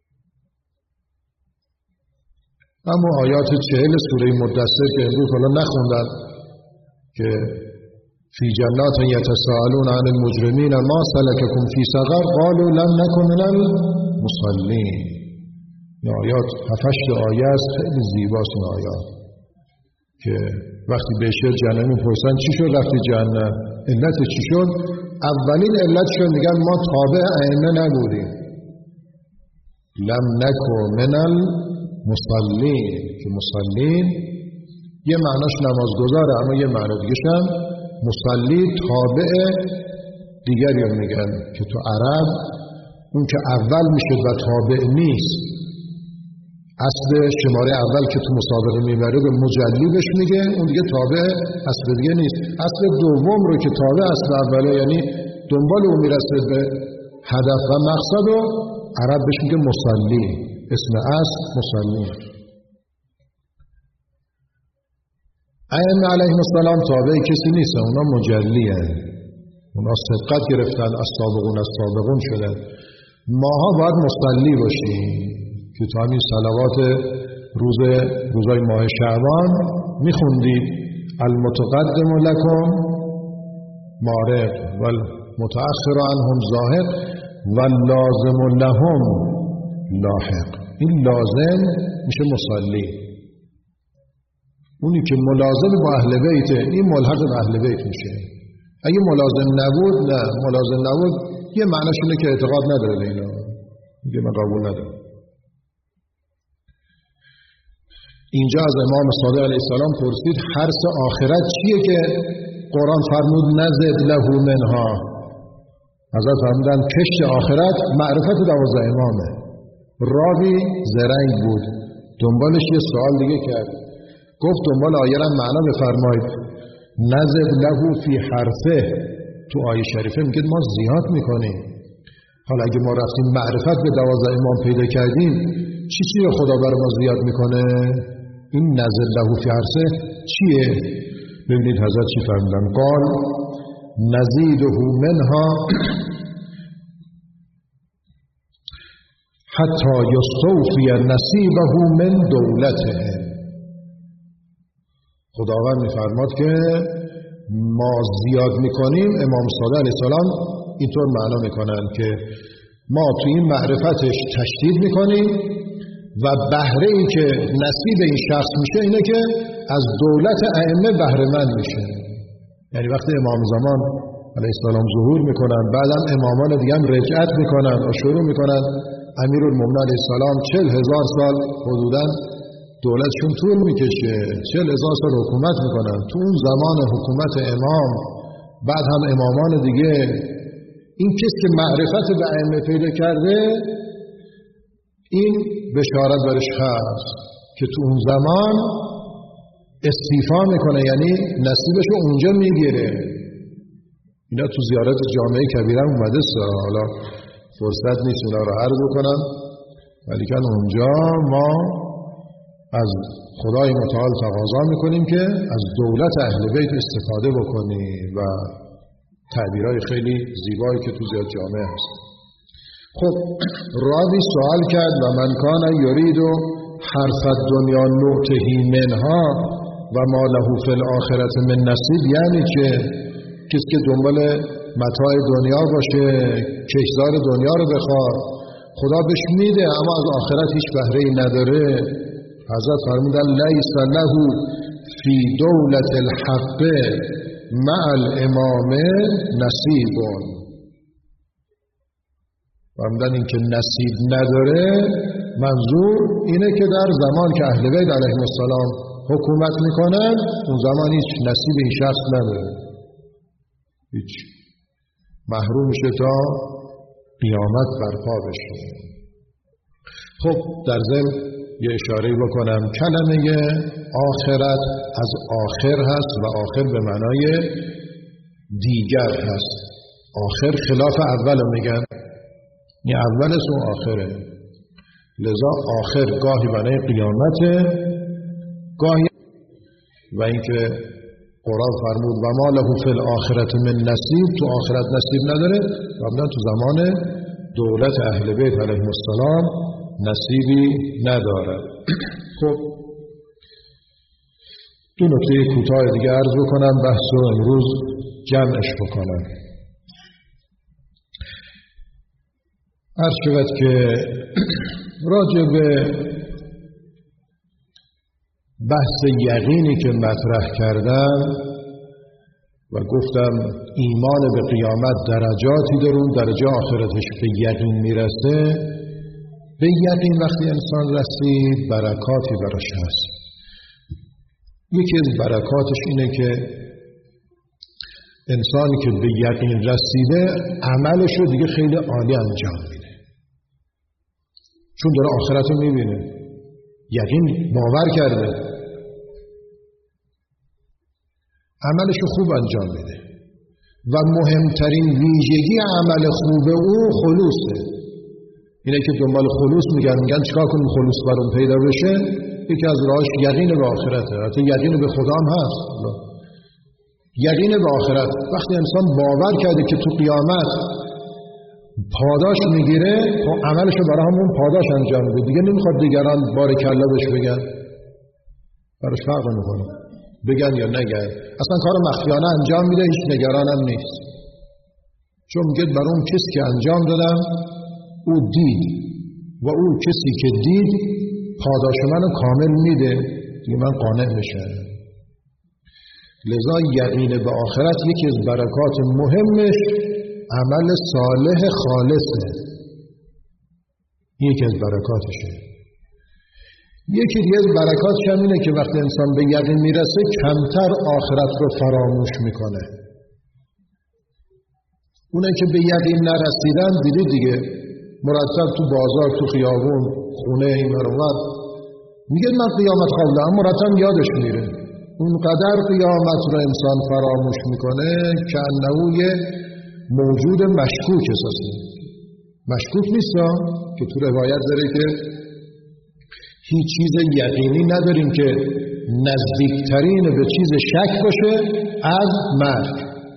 Speaker 1: اما آیات چهل سوره مدثر که امروز حالا نخوندن که فی جنات یتساءلون عن المجرمین ما سلککم فی سقر قالوا لم نکن من المصلین. این آیات هفتش آیه است، خیلی زیباست این آیات که وقتی بهشت جهنمی پرسن چی شد رفتی جهنم، علت چی شد؟ اولین علتشون میگن ما تابع ائمه نبودیم. لم نکو من المصلین، که مصلین یه معناش نمازگزاره، اما یه معنی دیگه‌ش هم مصلی تابع دیگری رو میگن که تو عرب اون که اول میشه و تابع نیست، اصل شماره اول که تو مسابقه میبره به مجلی بهش میگه، اون دیگه تابع اصل دیگه نیست. اصل دوم رو که تابع اصل اوله، یعنی دنبال اون میرسه به هدف و مقصد، و عرب بهش میگه مصلی، اسم اصل مصلی. ائمه علیهم السلام تابع کسی نیستن، اونا مجلی هستن، اونا سبقت گرفتن، از سابقون از سابقون شدن. ماها باید مصلی باشیم که تو همین صلوات روز روزای ماه شعبان میخوندید المتقدم لکم مارق والمتأخر عنهم ظاهق واللازم لهم لاحق. این لازم میشه مصلی، اونی که ملازم با اهل بیته این ملحق به اهل بیت میشه. اگه ملازم نبود، نه ملازم نبود یه معنیش اینه که اعتقاد نداره به اینا، میگه من قبول ندارم. اینجا از امام صادق علیه السلام پرسید حرص آخرت چیه که قرآن فرمود نزد له منها. حضرت فرمودن کشت آخرت معرفت دوازده امامه. راوی زرنگ بود، دنبالش یه سوال دیگه کرد، گفت دنبال آیه را معنا بفرمایید. نزد له فی حرفه، تو آیه شریفه میگه ما زیاد میکنیم. حالا اگه ما رفتیم معرفت به دوازده امام پیدا کردیم، چی چیه خدا برای ما زیاد میکنه؟ این نزد له فی حرفه چیه؟ ببینید حضرت چی فرمودن، قال نزیده منها حتی یستوفی نصیبه من دولته. خداوند میفرماد که ما زیاد میکنیم. امام صادق علیه السلام اینطور معنا میکنن که ما تو این معرفتش تشدید میکنیم و بهره ای که نصیب این شخص میشه اینه که از دولت ائمه بهره مند میشه. یعنی وقتی امام زمان علیه السلام ظهور میکنن، بعدم امامان دیگه هم رجعت میکنن و شروع میکنن امیرالمومنین علیه السلام چل هزار سال حدوداً دولتشون طول میکشه، چل هزار سال حکومت میکنن. تو اون زمان حکومت امام، بعد هم امامان دیگه، این کسی که معرفت به ائمه پیدا کرده این بشارت برش هست که تو اون زمان استیفا میکنه، یعنی نصیبشو اونجا میگیره. اینا تو زیارت جامعه کبیره اومده سا، حالا فرصت نیست اینا رو عرض کنم، ولی که اونجا ما از خدای متعال تقاضا میکنیم که از دولت اهل بیت استفاده بکنیم و تعبیرهای خیلی زیبایی که تو زیاد جامعه هست. خب راوی سوال کرد و من کان یرید حرف الدنیا نؤتهی منها و ما له فی الاخرة من نصیب، یعنی که کسی که دنبال متاع دنیا باشه، کشتزار دنیا رو بخواد، خدا بهش میده اما از آخرت هیچ بهره ای نداره. حضرت فرمودن لیس له فی دولت الحق مع الامام نصیب. فرمودن این که نصیب نداره منظور اینه که در زمان که اهل بیت علیهم السلام حکومت میکنن اون زمان هیچ نصیب این شخص نداره، هیچ، محروم میشه تا قیامت برپا بشه. خب در ضمن یه اشاره بکنم، کلمه آخرت از آخر هست و آخر به معنای دیگر هست. آخر خلاف اول رو میگن، این اول است و آخره، لذا آخر گاهی معنای قیامته، گاهی و اینکه قرآن فرمود و ما له فی الاخرة من نصیب، تو آخرت نصیب نداره، و تو زمان دولت اهل بیت علیهم السلام نصیبی نداره. خب دو نکته کوتاه دیگه عرض بکنم، بحث رو امروز جمعش بکنم. عرض شود که راجع به بحث یقینی که مطرح کردم، و گفتم ایمان به قیامت درجاتی داره، اون درجه آخرتش به یقین میرسه. به یقین وقتی انسان رسید برکاتی براش هست. یکی از برکاتش اینه که انسانی که به یقین رسیده عملشو دیگه خیلی عالی انجام میده، چون داره آخرت رو میبینه، یقین باور کرده، عملشو خوب انجام میده. و مهمترین ویژگی عمل خوب او خلوصه. اینه که دنبال خلوص میگن، میگن چیکار کنیم خلوص برام پیدا بشه؟ یکی از راهش یقین به آخرته. حتی یقین به خدا هم هست. یقین به آخرت. وقتی انسان باور کرده که تو قیامت پاداش میگیره، خب عملشو برای همون پاداش انجام میده، دیگه نمیخواد دیگران بار کلا بهش بگن، براش فرق نمیکنه بگن یا نگن، اصلا کار مخفیانه انجام میده، هیچ نگرانم نیست، چون میگه برای اون کسی که انجام دادم او دید و او کسی که دید پاداش منو کامل میده، دیگه من قانع میشم. لذا یقین به آخرت یکی از برکات مهمش عمل صالح خالصه، یکی از برکاتشه. یکی دیگه از برکاتش هم اینه که وقتی انسان به یقین میرسه کمتر آخرت رو فراموش میکنه. اونه که به یقین نرسیدن دیدی دیگه مرتب تو بازار، تو خیابون، خونه این اونور میگه من قیامت خوابیدم، مرتب یادش میره. اونقدر قیامت رو انسان فراموش میکنه که انه یه موجود مشکوک اساسه. مشکوک نیست که تو روایت داره که هیچ چیز یقینی نداریم که نزدیکترین به چیز شک باشه از مرگ.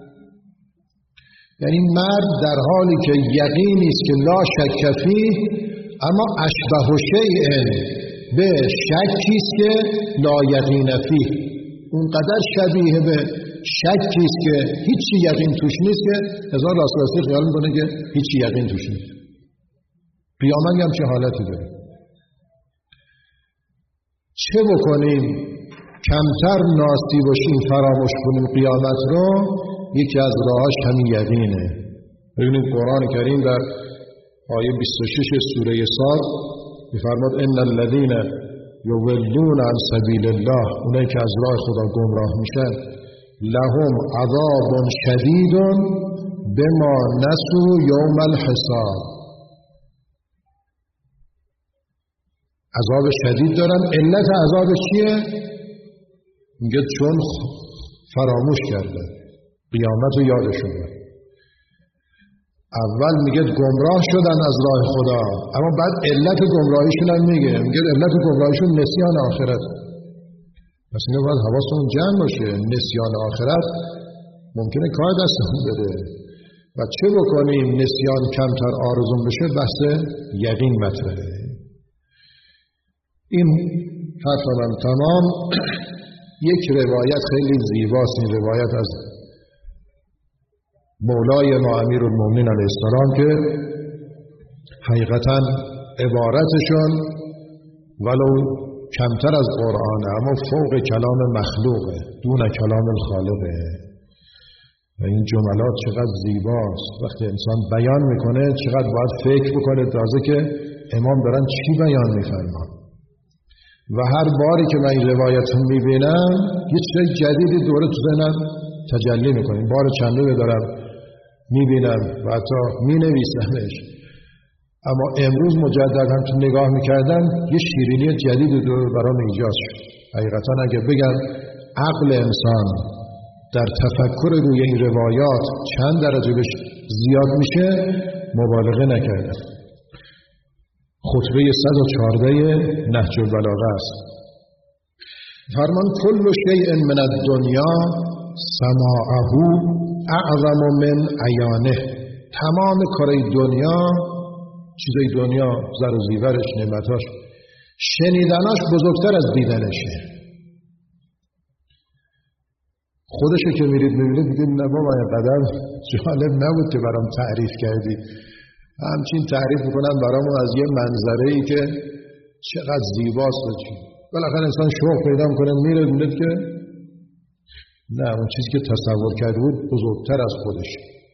Speaker 1: یعنی مرگ در حالی که یقینی است که لا شک فیه، اما اشبه شیء به شکی است که لا یقین فیه، اونقدر شبیه به شکی است که هیچی یقین توش نیست که هزار راست راستی خیال میکنه که هیچی یقین توش نیست. قیامت هم چه حالتی داره؟ چه بکنیم کمتر ناستی باشیم، فراموش کنیم قیامت رو؟ یکی از راهاش همین یقینه. ببینید قرآن کریم در آیه بیست و شش سوره صاد می‌فرماد ان الذين یضلون عن سبیل الله، اونایی که از راه خدا گمراه میشن، لهم عذاب شدید بما نسوا یوم الحساب، عذاب شدید دارن. علت عذاب چیه؟ میگه چون فراموش کرده قیامت رو یادشون. اول میگه گمراه شدن از راه خدا، اما بعد علت گمراهیشون هم میگه، میگه علت گمراهیشون نسیان آخرت. پس اینو باید حواسمون جمع باشه، نسیان آخرت ممکنه کار دستمون بده و چه بکنیم نسیان کمتر آرزون بشه؟ بحث یقین مطرحه. این حرف من تمام. یک روایت خیلی زیباست، این روایت از مولای ما امیرالمومنین علیه السلام که حقیقتاً عبارتشون ولو کمتر از قرآن اما فوق کلام مخلوقه، دون کلام الخالقه. و این جملات چقدر زیباست، وقتی انسان بیان میکنه چقدر باید فکر بکنه تازه که امام دارن چی بیان میفرمان. و هر باری که من این روایت رو میبینم یه چیز جدیدی دوره تو ذهنم تجلی میکنیم. بار چندوه دارم میبینم و حتی مینویسمش، اما امروز مجدد هم تو نگاه میکردم یه شیرینی جدید دور برام ایجاد شد. حقیقتا اگه بگم عقل انسان در تفکر روی این روایات چند درجه بهش زیاد میشه مبالغه نکردم. خطبه صد و چهارده نهج البلاغه است. فرمان کل شیء من الدنیا سماعه اعظم من عیانه، تمام کارهای دنیا، چیزای دنیا، زر و زیورش، نعمتاش، شنیدناش بزرگتر از دیدنشه. خودشو که میرید میبینید میگید نه بابا اینقدر جالب نبود که برام تعریف کردی. همچین تعریف میکنم برامون از یه منظره‌ای که چقدر زیباست. بالاخره انسان شوق پیدا میکنه میره میبینید که نه، اون چیزی که تصور کرده بود بزرگتر از خودش.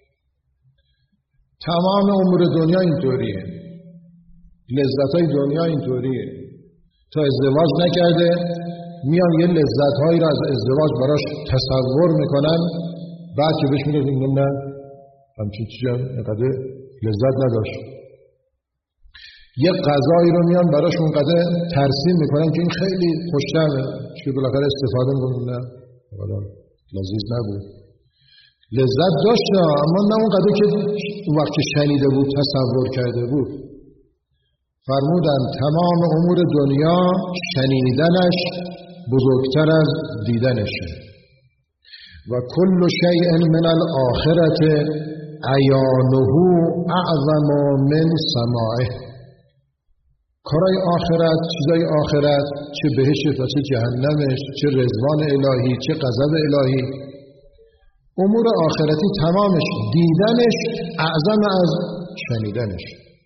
Speaker 1: تمام امور دنیا اینطوریه، لذت‌های دنیا اینطوریه. تا ازدواج نکرده میان یه لذت‌هایی رو از ازدواج براش تصور میکنن، بعد که بهش میگن میگن نه همچین چیزی هم اینقدر لذت نداشت. یه غذایی رو میان براش اونقدر ترسیم میکنن که این خیلی خوش‌طعمه، که بالاخره استفاده میکنن نه والا لذیذ نبود. لذت داشت اما نه اونقدر که اون وقت که شنیده بود تصور کرده بود. فرمودن تمام امور دنیا شنیدنش بزرگتر از دیدنشه. و کل شیء من الاخرة عیانه اعظم من سماعه. کارای آخرت، چیزای آخرت، چه بهشت و چه جهنمش، چه رضوان الهی، چه غضب الهی، امور آخرتی تمامش دیدنش اعظم از شنیدنش.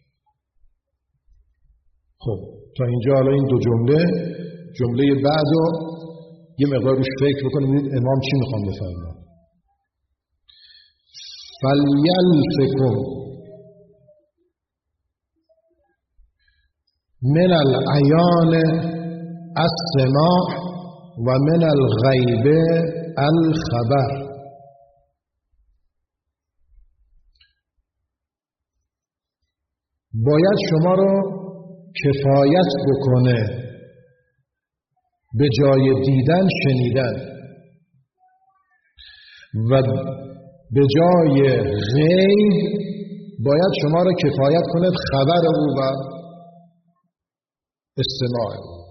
Speaker 1: خب تا اینجا حالا این دو جمله، جمله بعدو یه مقدار روش فکر بکنیم ببینید امام چی میخوام بفرمایه. فلیلفکم من العیان السماع و من الغیب الخبر. باید شما رو کفایت بکنه به جای دیدن شنیدن و به جای غیب باید شما رو کفایت کنه خبر او و استماع او.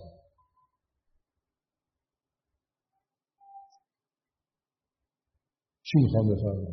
Speaker 1: چی میخوام بفرمایم؟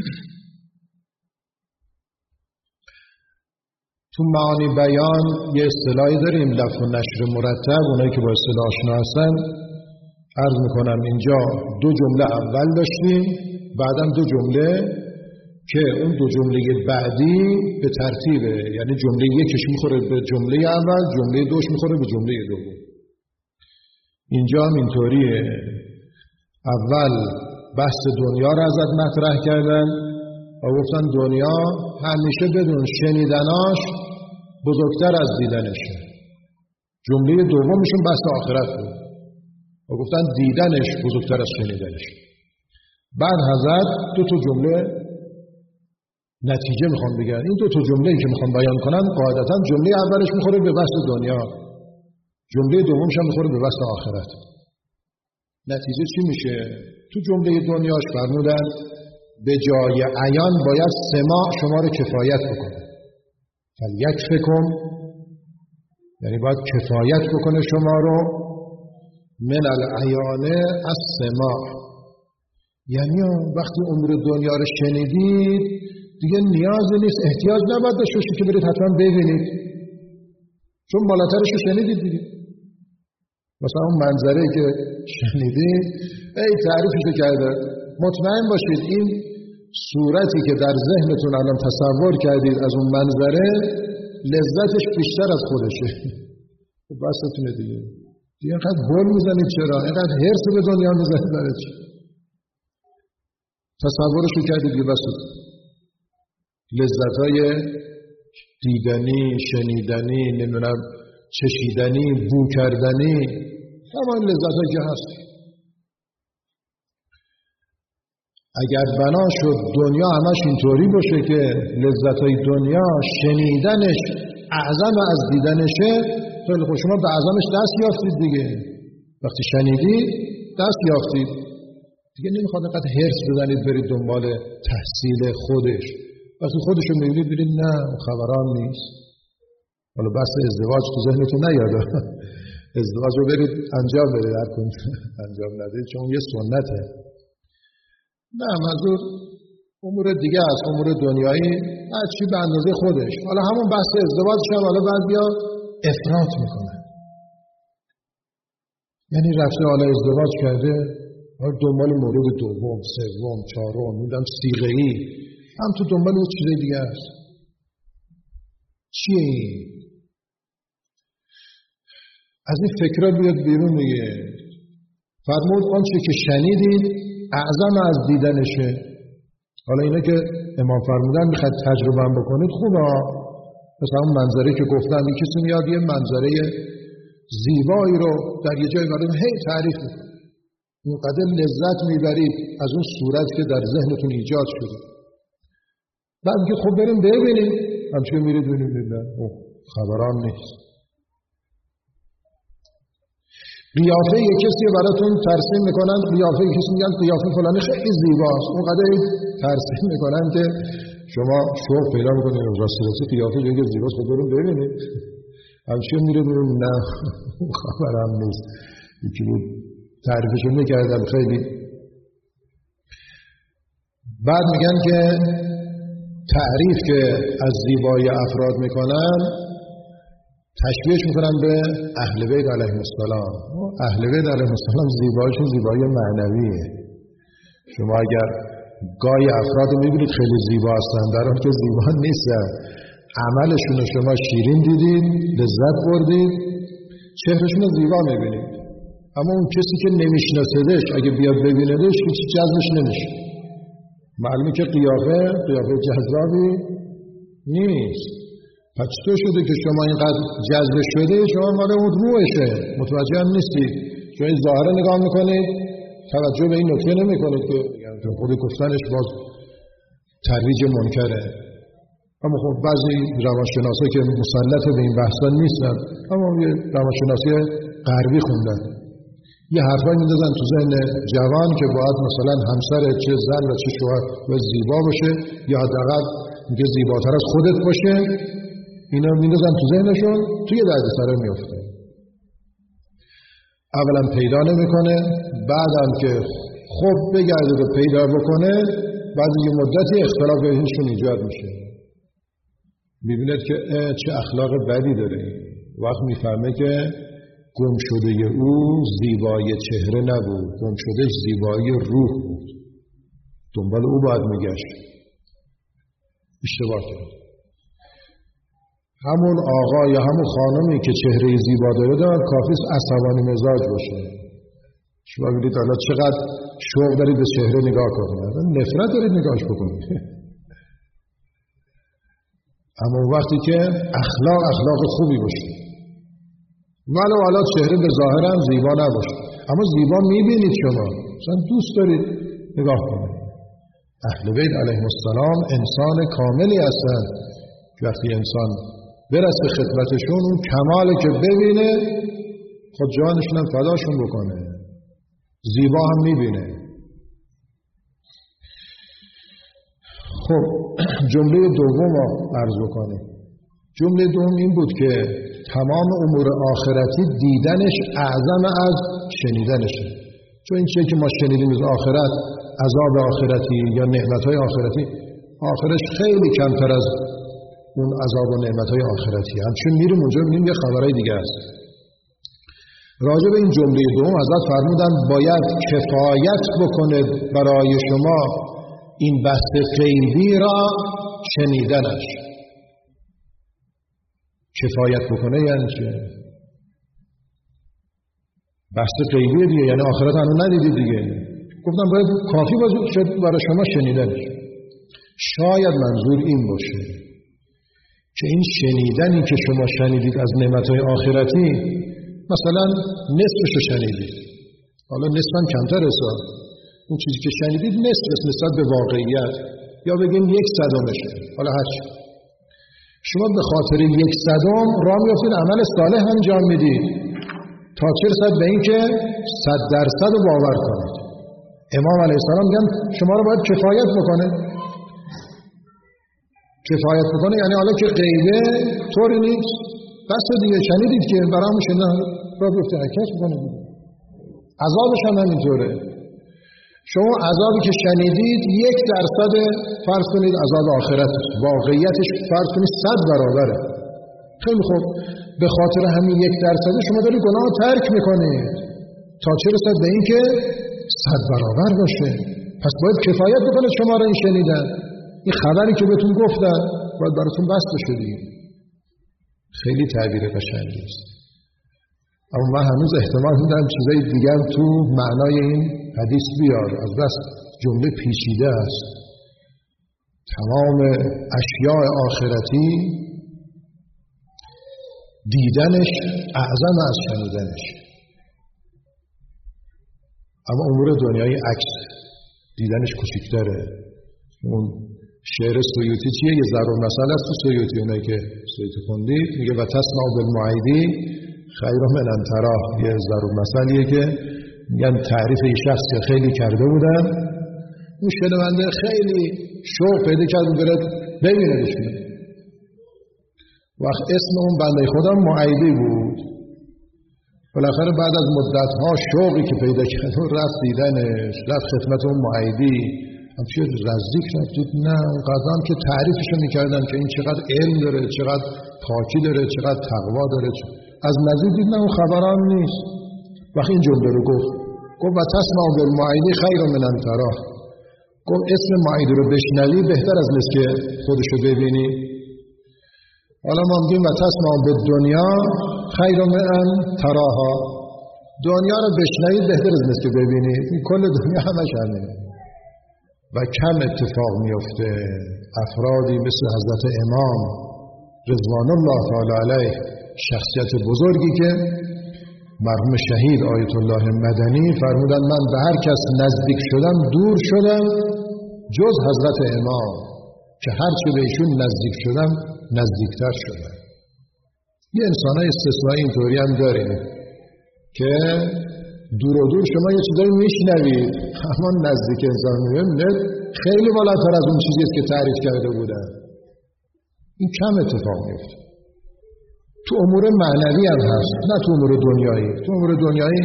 Speaker 1: تو معانی بیان یه اصطلاحی داریم، لفظ و نشر مرتب. اونایی که با اصطلاح آشنا هستن عرض میکنم اینجا دو جمله اول داشتیم، بعدم دو جمله که اون دو جمله بعدی به ترتیبه، یعنی جمله یکش میخوره به جمله اول، جمله دوش میخوره به جمله دوم. اینجا هم اینطوریه. اول بحث دنیا رو ازت مطرح کردن و گفتن دنیا همیشه بدون شنیدناش بزرگتر از دیدنشه. جمله دومشون بحث آخرت بود و گفتن دیدنش بزرگتر از شنیدنش. بعد حضرت دو تا جمله نتیجه میخوام بگن. این دو تا جمله‌ای که میخوام بیان کنم قاعدتا جمله اولش میخوره به بحث دنیا، جمله دومش هم میخوره به بحث آخرت. نتیجه چی میشه؟ تو جمله دنیاش فرمودن به جای عیان باید سماع شما رو کفایت بکنه. فلیکفکم یعنی باید کفایت بکنه شما رو من العیان السماع. یعنی وقتی امور دنیا رو شنیدید دیگه نیازی نیست، احتیاج نباید داشته باشید که برید حتما ببینید، چون بالاترش رو شنیدید دیگه. مثلا اون منظره که شنیدید ای تعریفش کرده، مطمئن باشید این صورتی که در ذهنتون الان تصور کردید از اون منظره لذتش بیشتر از خودشه. بستونه دیگه دیگه اینقدر هول میزنید چرا؟ اینقدر حرص به دنیا میزنید برای چی؟ تصورشو کردید دیگه بس. لذت‌های دیدنی، شنیدنی، نمیدونم چشیدنی، بو کردنی، تمام لذت‌هایی که هست. اگر بنا شد دنیا همش اینطوری باشه که لذت‌های دنیا شنیدنش اعظم از دیدنشه، خیلی خوب شما به اعظمش دست یافتید دیگه. وقتی شنیدید دست یافتید دیگه، نمیخواد اینقدر حرص بزنید برید دنبال تحصیل خودش. وقتی خودشو میبینید برید نه خبران نیست. حالا بحث ازدواج تو ذهنتون نیاد، ازدواج رو برید انجام بدید، هر کن انجام ندید چون یه سنته. نه منظور امور دیگه است، امور دنیایی هر چی به اندازه خودش. حالا همون بحث ازدواجش هم حالا بعضیا افراط میکنن، یعنی رفته حالا ازدواج کرده دنبال مورد دوم، سوم، چهارم، میدونم صیغه‌ای، هم تو دنبال یه چیز دیگه است. چیه این؟ از این فکرها بیاد بیرون دیگه. فرمود آنچه که شنیدید اعظم از دیدنشه. حالا اینا که امام فرمودن میخواد تجربه هم بکنید خوبه. مثلا اون منظره که گفتم، این کسی میاد یه منظره زیبایی رو در یه جای برای هی تعریف میکنه، اینقدر لذت میبرید از اون صورت که در ذهنتون ایجاد شده. بعد که خب بریم ببینیم، همچنین میرید ببینید نه اوه خبران نیست. قیافه یک کسی براتون ترسیم میکنن، قیافه یک کسی میگن قیافه فلانی خیلی زیباست، اونقدر ترسیم میکنن که شما شوق پیدا میکنید راستی راستی قیافه یک زیباست، خب بریم ببینید. همچنین میرید ببینید نه خبرم نیست. یکی بود تعریفشون میکردن خیلی. بعد میگن که تعریف که از زیبایی افراد میکنن تشبیهش میکنن به اهل بیت علیهم السلام. اهل بیت علیهم السلام زیباییشون زیبایی معنویه. شما اگر گاهی افراد میبینید خیلی زیبا هستن در حالی که زیبا نیستن، عملشون رو شما شیرین دیدید، لذت بردید، چهرهشون رو زیبا میبینید. اما اون کسی که نمیشناسدش اگه بیاد ببیندش هیچ جذبش نمیشه. معلومه که قیافه قیافه جذابی نیست. پس چطور شده که شما اینقدر جذب شده؟ شما مال اون روحشه، متوجه هم نیستی. شما این ظاهره نگاه میکنید، توجه به این نکته نمیکنید که خود گفتنش باز ترویج منکره. اما خب بعضی روانشناسا که مسلط به این بحثا نیستن، اما یه روانشناسی غربی خوندن، یه حرفایی میندازن تو ذهن جوان که باید مثلا همسر چه زن و چه شوهر باید زیبا باشه یا حداقل میگه زیباتر از خودت باشه. اینا میندازن تو ذهنشون، توی دردسر میفته. اولا پیدا نمیکنه، بعدم که خب بگرده و پیدا بکنه، بعد یه مدتی اختلاف بینشون ایجاد میشه. میبینید که چه اخلاق بدی داره. وقت میفهمه که گم شده او زیبایی چهره نبود، گم شدهش زیبایی روح بود. دنبال او باید میگشت. اشتباه کرد. همون آقا یا همون خانمی که چهره زیبا داره داره کافیست عصبانی مزاج باشه. شما ببینید حالا چقدر شوق دارید به چهره نگاه کنید، نفرت دارید نگاهش بکنید. اما وقتی که اخلاق اخلاق خوبی باشه، ولو حالا چهره به ظاهر هم زیبا نباشه، اما زیبا میبینید شما، مثلا دوست دارید نگاه کنید. اهل بیت علیهم السلام انسان کاملی هستن که وقتی انسان برسه به خدمتشون اون کمالی که ببینه خود جانشون هم فداشون بکنه، زیبا هم میبینه. خب جمله دوم رو عرض بکنیم. جمله دوم این بود که تمام امور آخرتی دیدنش اعظم از شنیدنشه. چون این چیزی که ما شنیدیم از آخرت، عذاب آخرتی یا نعمتهای آخرتی، آخرش خیلی کمتر از اون عذاب و نعمتهای آخرتی. همچون میریم اونجا میبینیم یه خبرهای دیگه است. راجع به این جمله دوم حضرت فرمودن باید کفایت بکنه برای شما این بحث غیبی را شنیدنش. کفایت بکنه یعنی چه؟ بحث غیبی دیگه، یعنی آخرت هنوز ندیدید دیگه. گفتم باید کافی باشه برای شما شنیدنش. شاید منظور این باشه که این شنیدنی که شما شنیدید از نعمتهای آخرتی مثلا نصفشو شنیدید، حالا نصفاً کمتر حساب، اون چیزی که شنیدید نصف نسبت به واقعیت، یا بگیم یک صدامشه، حالا هرچی. شما به خاطر یک صدام راه میافتید عمل صالح انجام میدید تا چه رسد به این که صد درصد رو باور کنید. امام علیه السلام میگن شما رو باید کفایت بکنه. کفایت بکنه یعنی حالا که غیبه طوری نیست، بس دیگه شنیدید که برامون شنیدن را بیفته حرکت بکنه. عذابش هم همینطوره. شما عذابی که شنیدید یک درصد فرض کنید عذاب آخرت، واقعیتش فرض کنید صد برابره. خیلی خوب، به خاطر همین یک درصد شما دارید گناه ترک میکنید تا چه رسد به این که صد برابر باشه. پس باید کفایت بکنه شما را این شنیدن. این خبری که بهتون گفتن باید براتون بسته شدی. خیلی تعبیر قشنگی است. اما من هنوز احتمال میدم چیزای دیگر تو معنای این حدیث بیار، از بس جمله پیچیده است. تمام اشیاء آخرتی دیدنش اعظم از شنیدنش، اما امور دنیای عکس، دیدنش کوچکتره. اون شعر سیوطی چیه؟ یه ضرب المثل است تو سیوطی، اونایی که سیوطی خوندید میگه و تسمع بالمعیدی خیر من ان تراه. یه ضرب المثلیه که میگن تعریف این شخص که خیلی کرده بودن، اون شنونده خیلی شوق پیدا کرد بره ببینه بشونه. وقت اسم اون بنده خدا معیدی بود، بالاخره بعد از مدت‌ها شوقی که پیدا کرد رفت دیدنش، رفت خدمت اون معیدی، همچه نزدیک رفتید، نه قدم که تعریفشو میکردن که این چقدر علم داره، چقدر پاکی داره، چقدر تقوا داره، از نزدیک دید نه اون خبران نیست. وقتی این جمله رو گفت گفت و تسمع بالمعیدی خیر من ان تراه، گفت اسم معیدی رو بشنوی بهتر از نیست که خودشو ببینی. حالا ما میگیم و تسمع بالدنیا خیر من ان تراها، دنیا رو بشنوی بهتر از نیست که ببینی. این کل دنیا همش همینه و کم اتفاق میفته. افرادی مثل حضرت امام رضوان الله تعالی علیه، شخصیت بزرگی که مرحوم شهید آیت الله مدنی فرمودن من به هر کس نزدیک شدم دور شدم جز حضرت امام، که هرچه به ایشون نزدیک شدم نزدیکتر شدم. یه انسانای استثنایی اینطوری هم داریم که دور و دور شما یه چیزایی میشنوید اما نزدیک انسان میبینید خیلی بالاتر از اون چیزی است که تعریف کرده بودن. این کم اتفاق میفته. تو امور معنوی هم هست، نه تو امور دنیایی. تو امور دنیایی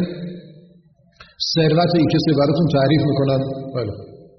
Speaker 1: ثروت ای کسی براتون تعریف میکنن، بله،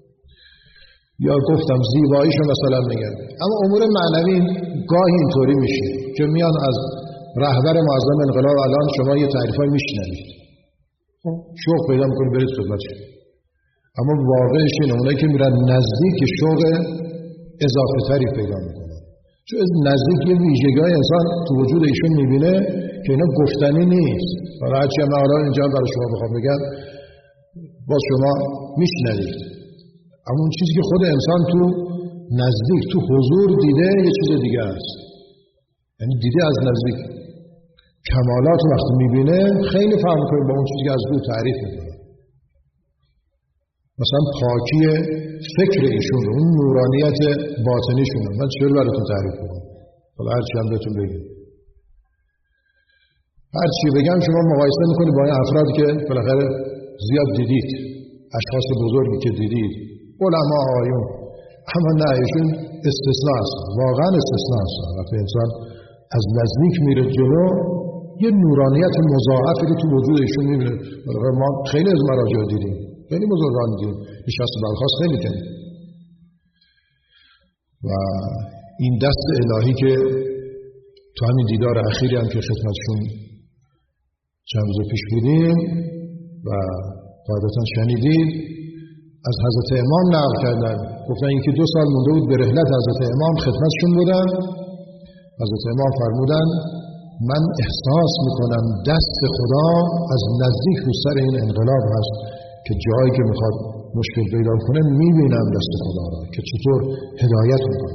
Speaker 1: یا گفتم زیباییشو مثلا میگن، اما امور معنوی گاهی اینطوری میشه که میان از رهبر معظم انقلاب الان شما یه تعریفای میشنوید، شوق پیدا میکنه برید خدمتش، اما واقعش اینه اونایی که میرن نزدیک شوق اضافه تری پیدا میکنن، چون از نزدیک یه ویژگی‌های انسان تو وجود ایشون میبینه که اینا گفتنی نیست. حالا هرچی هم حالا اینجا برای شما بخوام بگم باز شما میشنوید، اما اون چیزی که خود انسان تو نزدیک تو حضور دیده یه چیز دیگه است. یعنی دیده از نزدیک کمالات وقتی میبینه خیلی فرق میکنه با اون چیزی که از دور تعریف میکنه. مثلا پاکی فکر ایشون، اون نورانیت باطنیشون، من چطور براتون تعریف کنم؟ حالا هر چی هم بهتون بگم، هر چی بگم شما مقایسه میکنید با این افرادی که بالاخره زیاد دیدید، اشخاص بزرگی که دیدید، علما آیون، اما نه ایشون استثناء است، واقعا استثناء است. وقتی انسان از نزدیک میره جلو یه نورانیت مضاعفی رو تو وجود ایشون میبینه. ما خیلی از مراجع دیدیم، خیلی بزرگان دیدیم، نشست برخاست خیلی کنیم و این دست الهی که تو همین دیدار اخیری هم که خدمتشون چند روز پیش بودیم و قاعدتا شنیدید، از حضرت امام نقل کردن، گفتن یکی دو سال مونده بود به رحلت حضرت امام خدمتشون بودن، حضرت امام فرمودن من احساس میکنم دست خدا از نزدیک رو سر این انقلاب هست که جایی که میخواد مشکل پیدا کنه میبینم دست خدا را که چطور هدایت میکنه.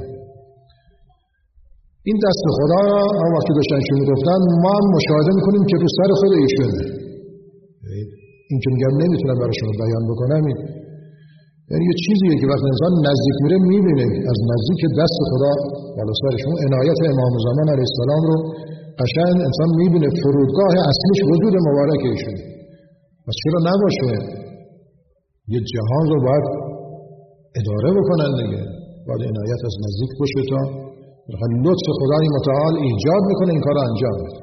Speaker 1: این دست خدا را هم وقتی داشتن شما گفتن ما هم مشاهده میکنیم که رو سر خود ایشونه. این که میگم نمیتونم برای شما بیان بکنم، این یعنی یه چیزیه که وقتی انسان نزدیک میره میبینه از نزدیک دست خدا بالا سرشون. عنایت امام زمان علیه السلام رو قشنگ انسان میبینه، فرودگاه اصلیش وجود مبارک ایشون. پس چرا نباشه؟ یه جهان رو باید اداره بکنن دیگه، باید عنایت از نزدیک باشه تا لطف خدای متعال ایجاد میکنه این کار رو انجام بده.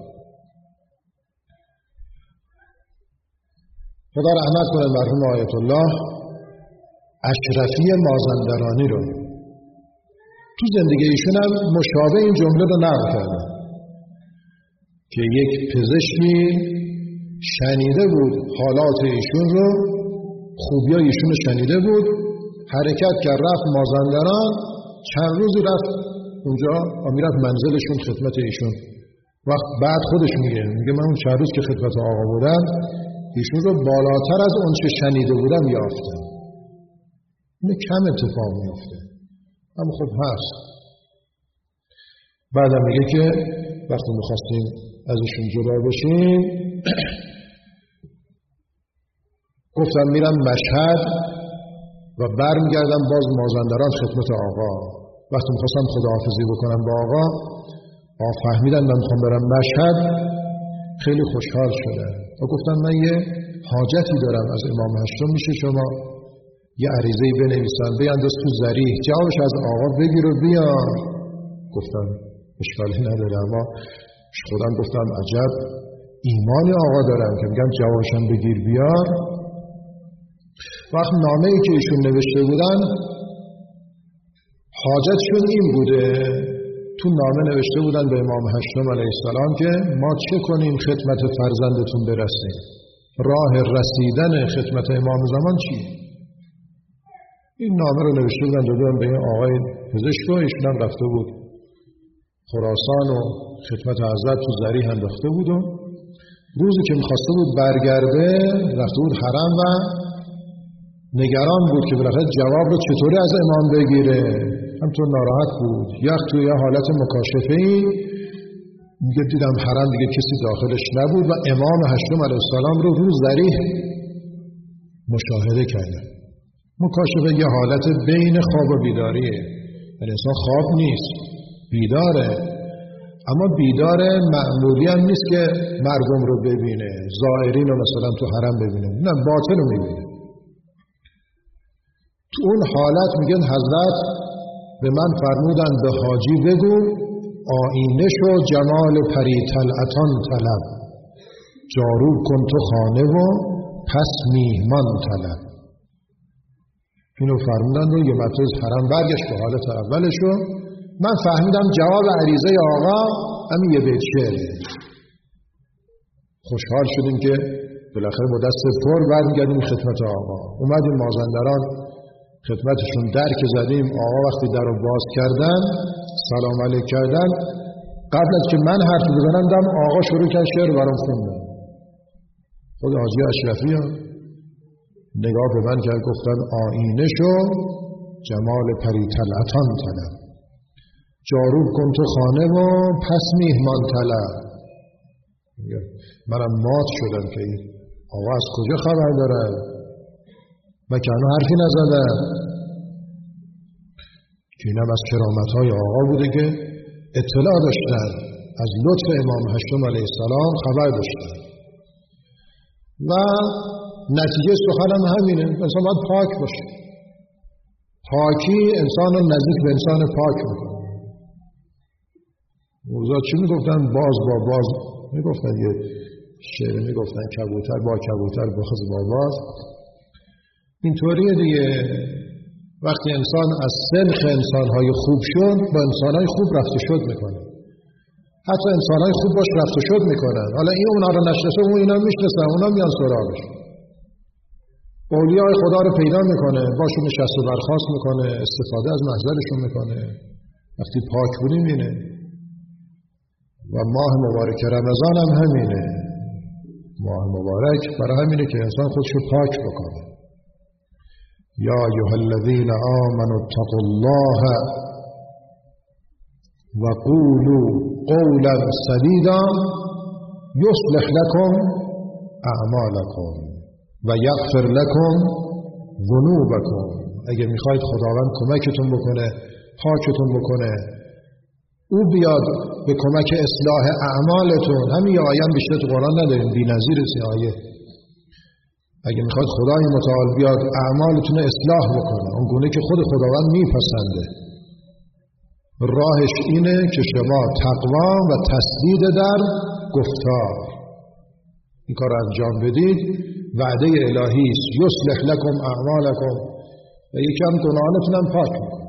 Speaker 1: خدا رحمت کنه مرحوم آیت الله اشرفی مازندرانی رو. تو زندگی ایشون هم مشابه این جمله رو نقل کرده که یک پزشکی شنیده بود حالات ایشون رو، خوبیای ایشون رو شنیده بود، حرکت کرد رفت مازندران، چند روزی رفت اونجا، آمیرت منزلشون خدمت ایشون. وقت بعد خودش میگه میگه من اون چند روز که خدمت آقا بودم ایشون رو بالاتر از اون چه شنیده بودم یافتم. این کم اتفاق میفته، اما خب هست. بعدم میگه که وقتی میخواستیم ازشون جدا بشیم گفتم میرم مشهد و برمیگردم باز مازندران خدمت آقا. وقتی میخواستم خداحافظی بکنم با آقا، آقا فهمیدن من میخوام برم مشهد، خیلی خوشحال شده و گفتم من یه حاجتی دارم از امام هشتم، میشه شما یه عریضه‌ای بنویسن بیانداز تو ضریح، جوابش از آقا بگیر و بیا. گفتم اشکالی نداره، اما خودم گفتم عجب ایمانی آقا دارم که میگم جوابشم بگیر بیار. وقت نامه‌ای که ایشون نوشته بودن حاجتشون این بوده، تو نامه نوشته بودن به امام هشتم علیه السلام که ما چه کنیم خدمت فرزندتون برسیم، راه رسیدن خدمت امام زمان چی؟ این نامه رو نوشته بودن دادن به این آقای پزشک و ایشون هم رفته بود خراسان و خدمت حضرت تو ضریح انداخته بود و روزی که میخواسته بود برگرده رفته بود حرم و نگران بود که بالاخره جواب رو چطوری از امام بگیره، همطور ناراحت بود. یک توی یه حالت مکاشفه‌ای میگه دیدم حرم دیگه کسی داخلش نبود و امام هشتم علیه السلام رو رو ضریح مشاهده کرده. مکاشفه یه حالت بین خواب و بیداریه، یعنی انسان خواب نیست، بیداره، اما بیدار معمولی هم نیست که مردم رو ببینه، زائرین رو مثلا تو حرم ببینه، نه، باطن رو میبینه. تو اون حالت میگن حضرت به من فرمودن به حاجی بگو آینه شو جمال پری طلعتان طلب، جاروب کن تو خانه و پس میهمان طلب. اینو فرمودن و یه مرتبه حرم برگشت به حالت اولشو. من فهمیدم جواب عریضه آقا همین یه بیت شعره. خوشحال شدیم که بالاخره با دست پر برمیگردیم خدمت آقا. اومدیم مازندران خدمتشون در که زدیم، آقا وقتی در رو باز کردن سلام علیک کردن، قبل از که من حرف بزنم دم آقا شروع کرد شعر برام خوندن. خود حاجی اشرفی هم نگاه به من کرد گفتن آینه شو جمال پری طلعتان طلب، جاروب کن تو خانه و پس میهمان طلب. منم مات شدم که این آقا از کجا خبر داره و که هنو حرفی نزدن. که اینم از کرامت‌های آقا بوده که اطلاع داشتن، از لطف امام هشتم علیه السلام خبر داشتن و نتیجه سخنم همینه. انسان باید پاک باشه، پاکی انسان رو نزدیک به انسان پاک میکنه. موضوع چی میگفتن؟ باز با باز میگفتن، یه شعر میگفتن کبوتر با کبوتر باز با باز. اینطوریه دیگه. وقتی انسان از سلخ انسانهای خوب شد با انسانهای خوب رفت و شد میکنه، حتی انسانهای خوب باش رفت و شد میکنن. حالا این اونا رو نشناسه اون اینا میشناسن، اونا میان سراغش. اولیای خدا رو پیدا میکنه، باشون نشست و برخاست میکنه، استفاده از محضرشون میکنه. وقتی پاک بودیم اینه. و ماه مبارک رمضان هم همینه. ماه مبارک برای همینه که انسان خودشو پاک بکنه. یا ایها الذین آمنوا اتقوا الله و قولوا قولا سدیدا یصلح لكم اعمالکم و یغفر لكم ذنوبکم. اگه میخواید خداوند کمکتون بکنه، پاکتون بکنه، او بیاد به کمک اصلاح اعمالتون. همین یه آیه بیشتر تو قرآن نداریم، بی‌نظیر است آیه. اگه میخواید خدای متعال بیاد اعمالتون اصلاح بکنه اون گونه که خود خداوند میپسنده، راهش اینه که شما تقوا و تسدید در گفتار این کار انجام بدید. وعده الهی است یصلح لكم اعمالکم و یکم گناهانتون هم پاک میکنه.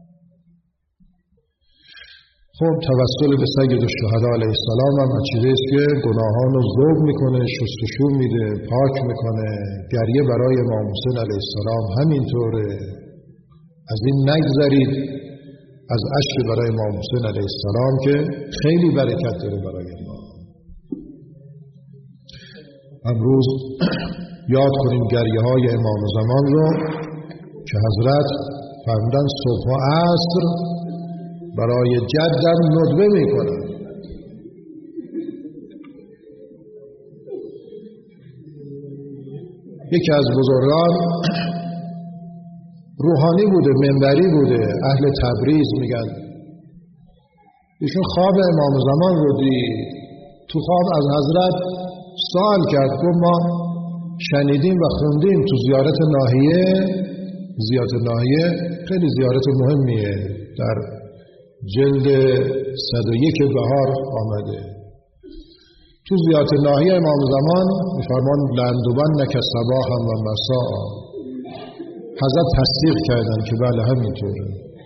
Speaker 1: خب توسل به سید الشهدا علیه السلام هم چیزی است که گناهان رو ذوب میکنه، شستشو میده، پاک میکنه. گریه برای امام حسین علیه السلام همینطوره. از این نگذرید، از اشک برای امام حسین علیه السلام که خیلی برکت داره برای ما. امروز یاد کنیم گریه های امام زمان رو که حضرت فرمودن صبح و عصر برای جدم ندبه میکنن. یکی از بزرگان روحانی بوده، منبری بوده، اهل تبریز میگن. ایشون خواب امام زمان رو دید. تو خواب از حضرت سوال کرد، گفت ما شنیدیم و خوندیم تو زیارت ناحیه، زیارت ناحیه خیلی زیارت مهمیه، در جلد صد و یک بهار آمده. تو زیارت ناحیه امام زمان میفرمان لندوبنک صباحا و مساء. حضرت تصدیق کردن که بله همینطوره.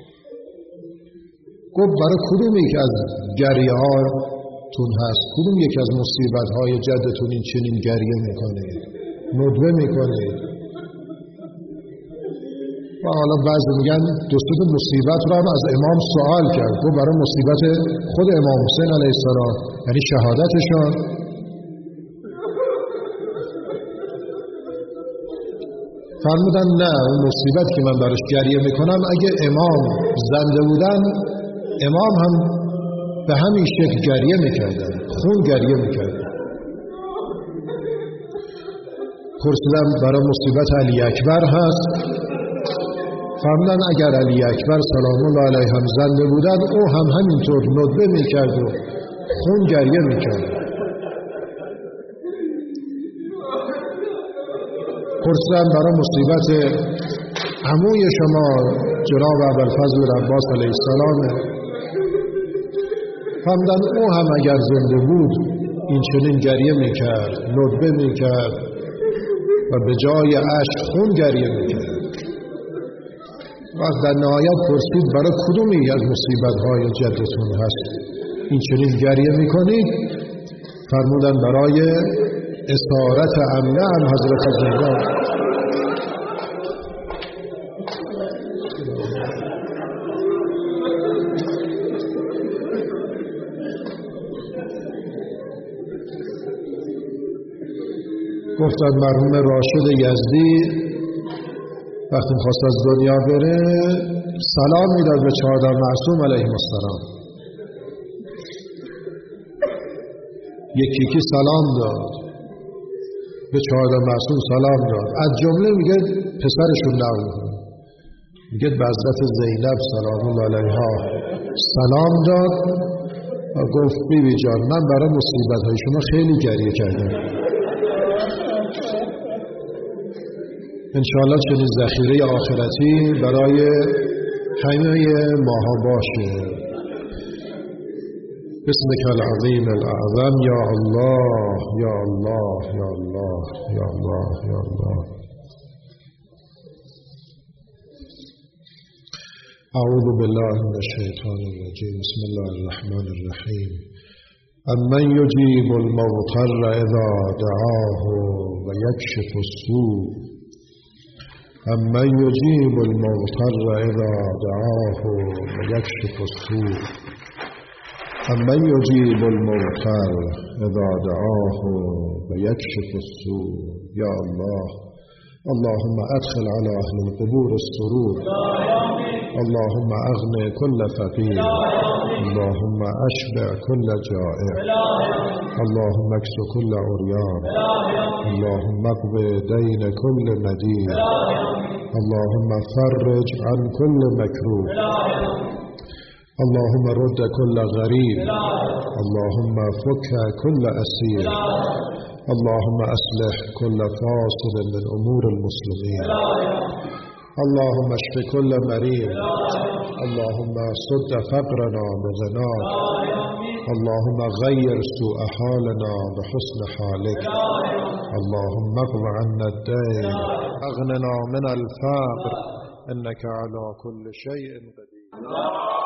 Speaker 1: گفت برای کدوم یک از گریه هاتون هست، کدوم یک از مصیبت های جدتون این چنین گریه میکنه، ندبه میکنه؟ و حالا بعضی میگن دو سه مصیبت رو هم از امام سوال کرد. گفت برای مصیبت خود امام حسین علیه السلام، یعنی شهادتشان. فرمودن نه، اون مصیبت که من براش گریه میکنم اگه امام زنده بودن امام هم به همین شکل گریه میکردن، خون گریه میکردن. پرسیدم برای مصیبت علی اکبر هست؟ فرمودن اگر علی اکبر سلام الله علیه هم زنده بودن او هم همینطور ندبه میکرد و خون گریه میکرد. پرسیدم برای مصیبت عموی شما جناب ابوالفضل عباس علیه السلام، فرمودن او هم اگر زنده بود این چنین گریه میکرد، ندبه میکرد و به جای اشک خون گریه میکرد. وقت در نهایت پرسید برای کدومی از مصیبت‌های جدتون هست این چنین گریه میکنید؟ فرمودن برای اسارت امنه هم حضرت زنده. گفتن مرحوم راشد یزدی وقتی می‌خواست از دنیا بره سلام میداد به چهارده معصوم علیهم السلام. یکی یکی سلام داد، به چهارده معصوم سلام داد. از جمله میگه پسرشون نقل میگه به حضرت زینب سلام الله علیها سلام داد و گفت بیبی جان من برای مصیبت‌های شما خیلی گریه کردم. انشاءالله چنین ذخیره آخرتی برای همه ماها باشه. بسمک العظیم الاعظم یا الله یا الله یا الله یا الله یا الله. اعوذ بالله من الشیطان الرجیم. بسم الله الرحمن الرحیم. امن یجیب المضطر اذا دعاه و یکشف السوء. امن یجیب المضطر اذا دعاه و یکشف السوء. امن یجیب المضطر اذا دعاه و یکشف السوء. یا الله اللهم ادخل على اهل القبور السرور. اللهم اغن كل فقير. اللهم اشبع كل جائع. اللهم اكس كل عريان. اللهم اقض دين كل مدين. اللهم فرج عن كل مكروه. اللهم رد كل غريب. اللهم فك كل أسير. اللهم أصلح كل فاصل من أمور المسلمين. اللهم اشف كل مريض. اللهم سد فقرنا بغناك. اللهم غير سوء حالنا بحسن حالك. اللهم اقض عنا الدين. اغننا من الفقر انك على كل شيء قدير.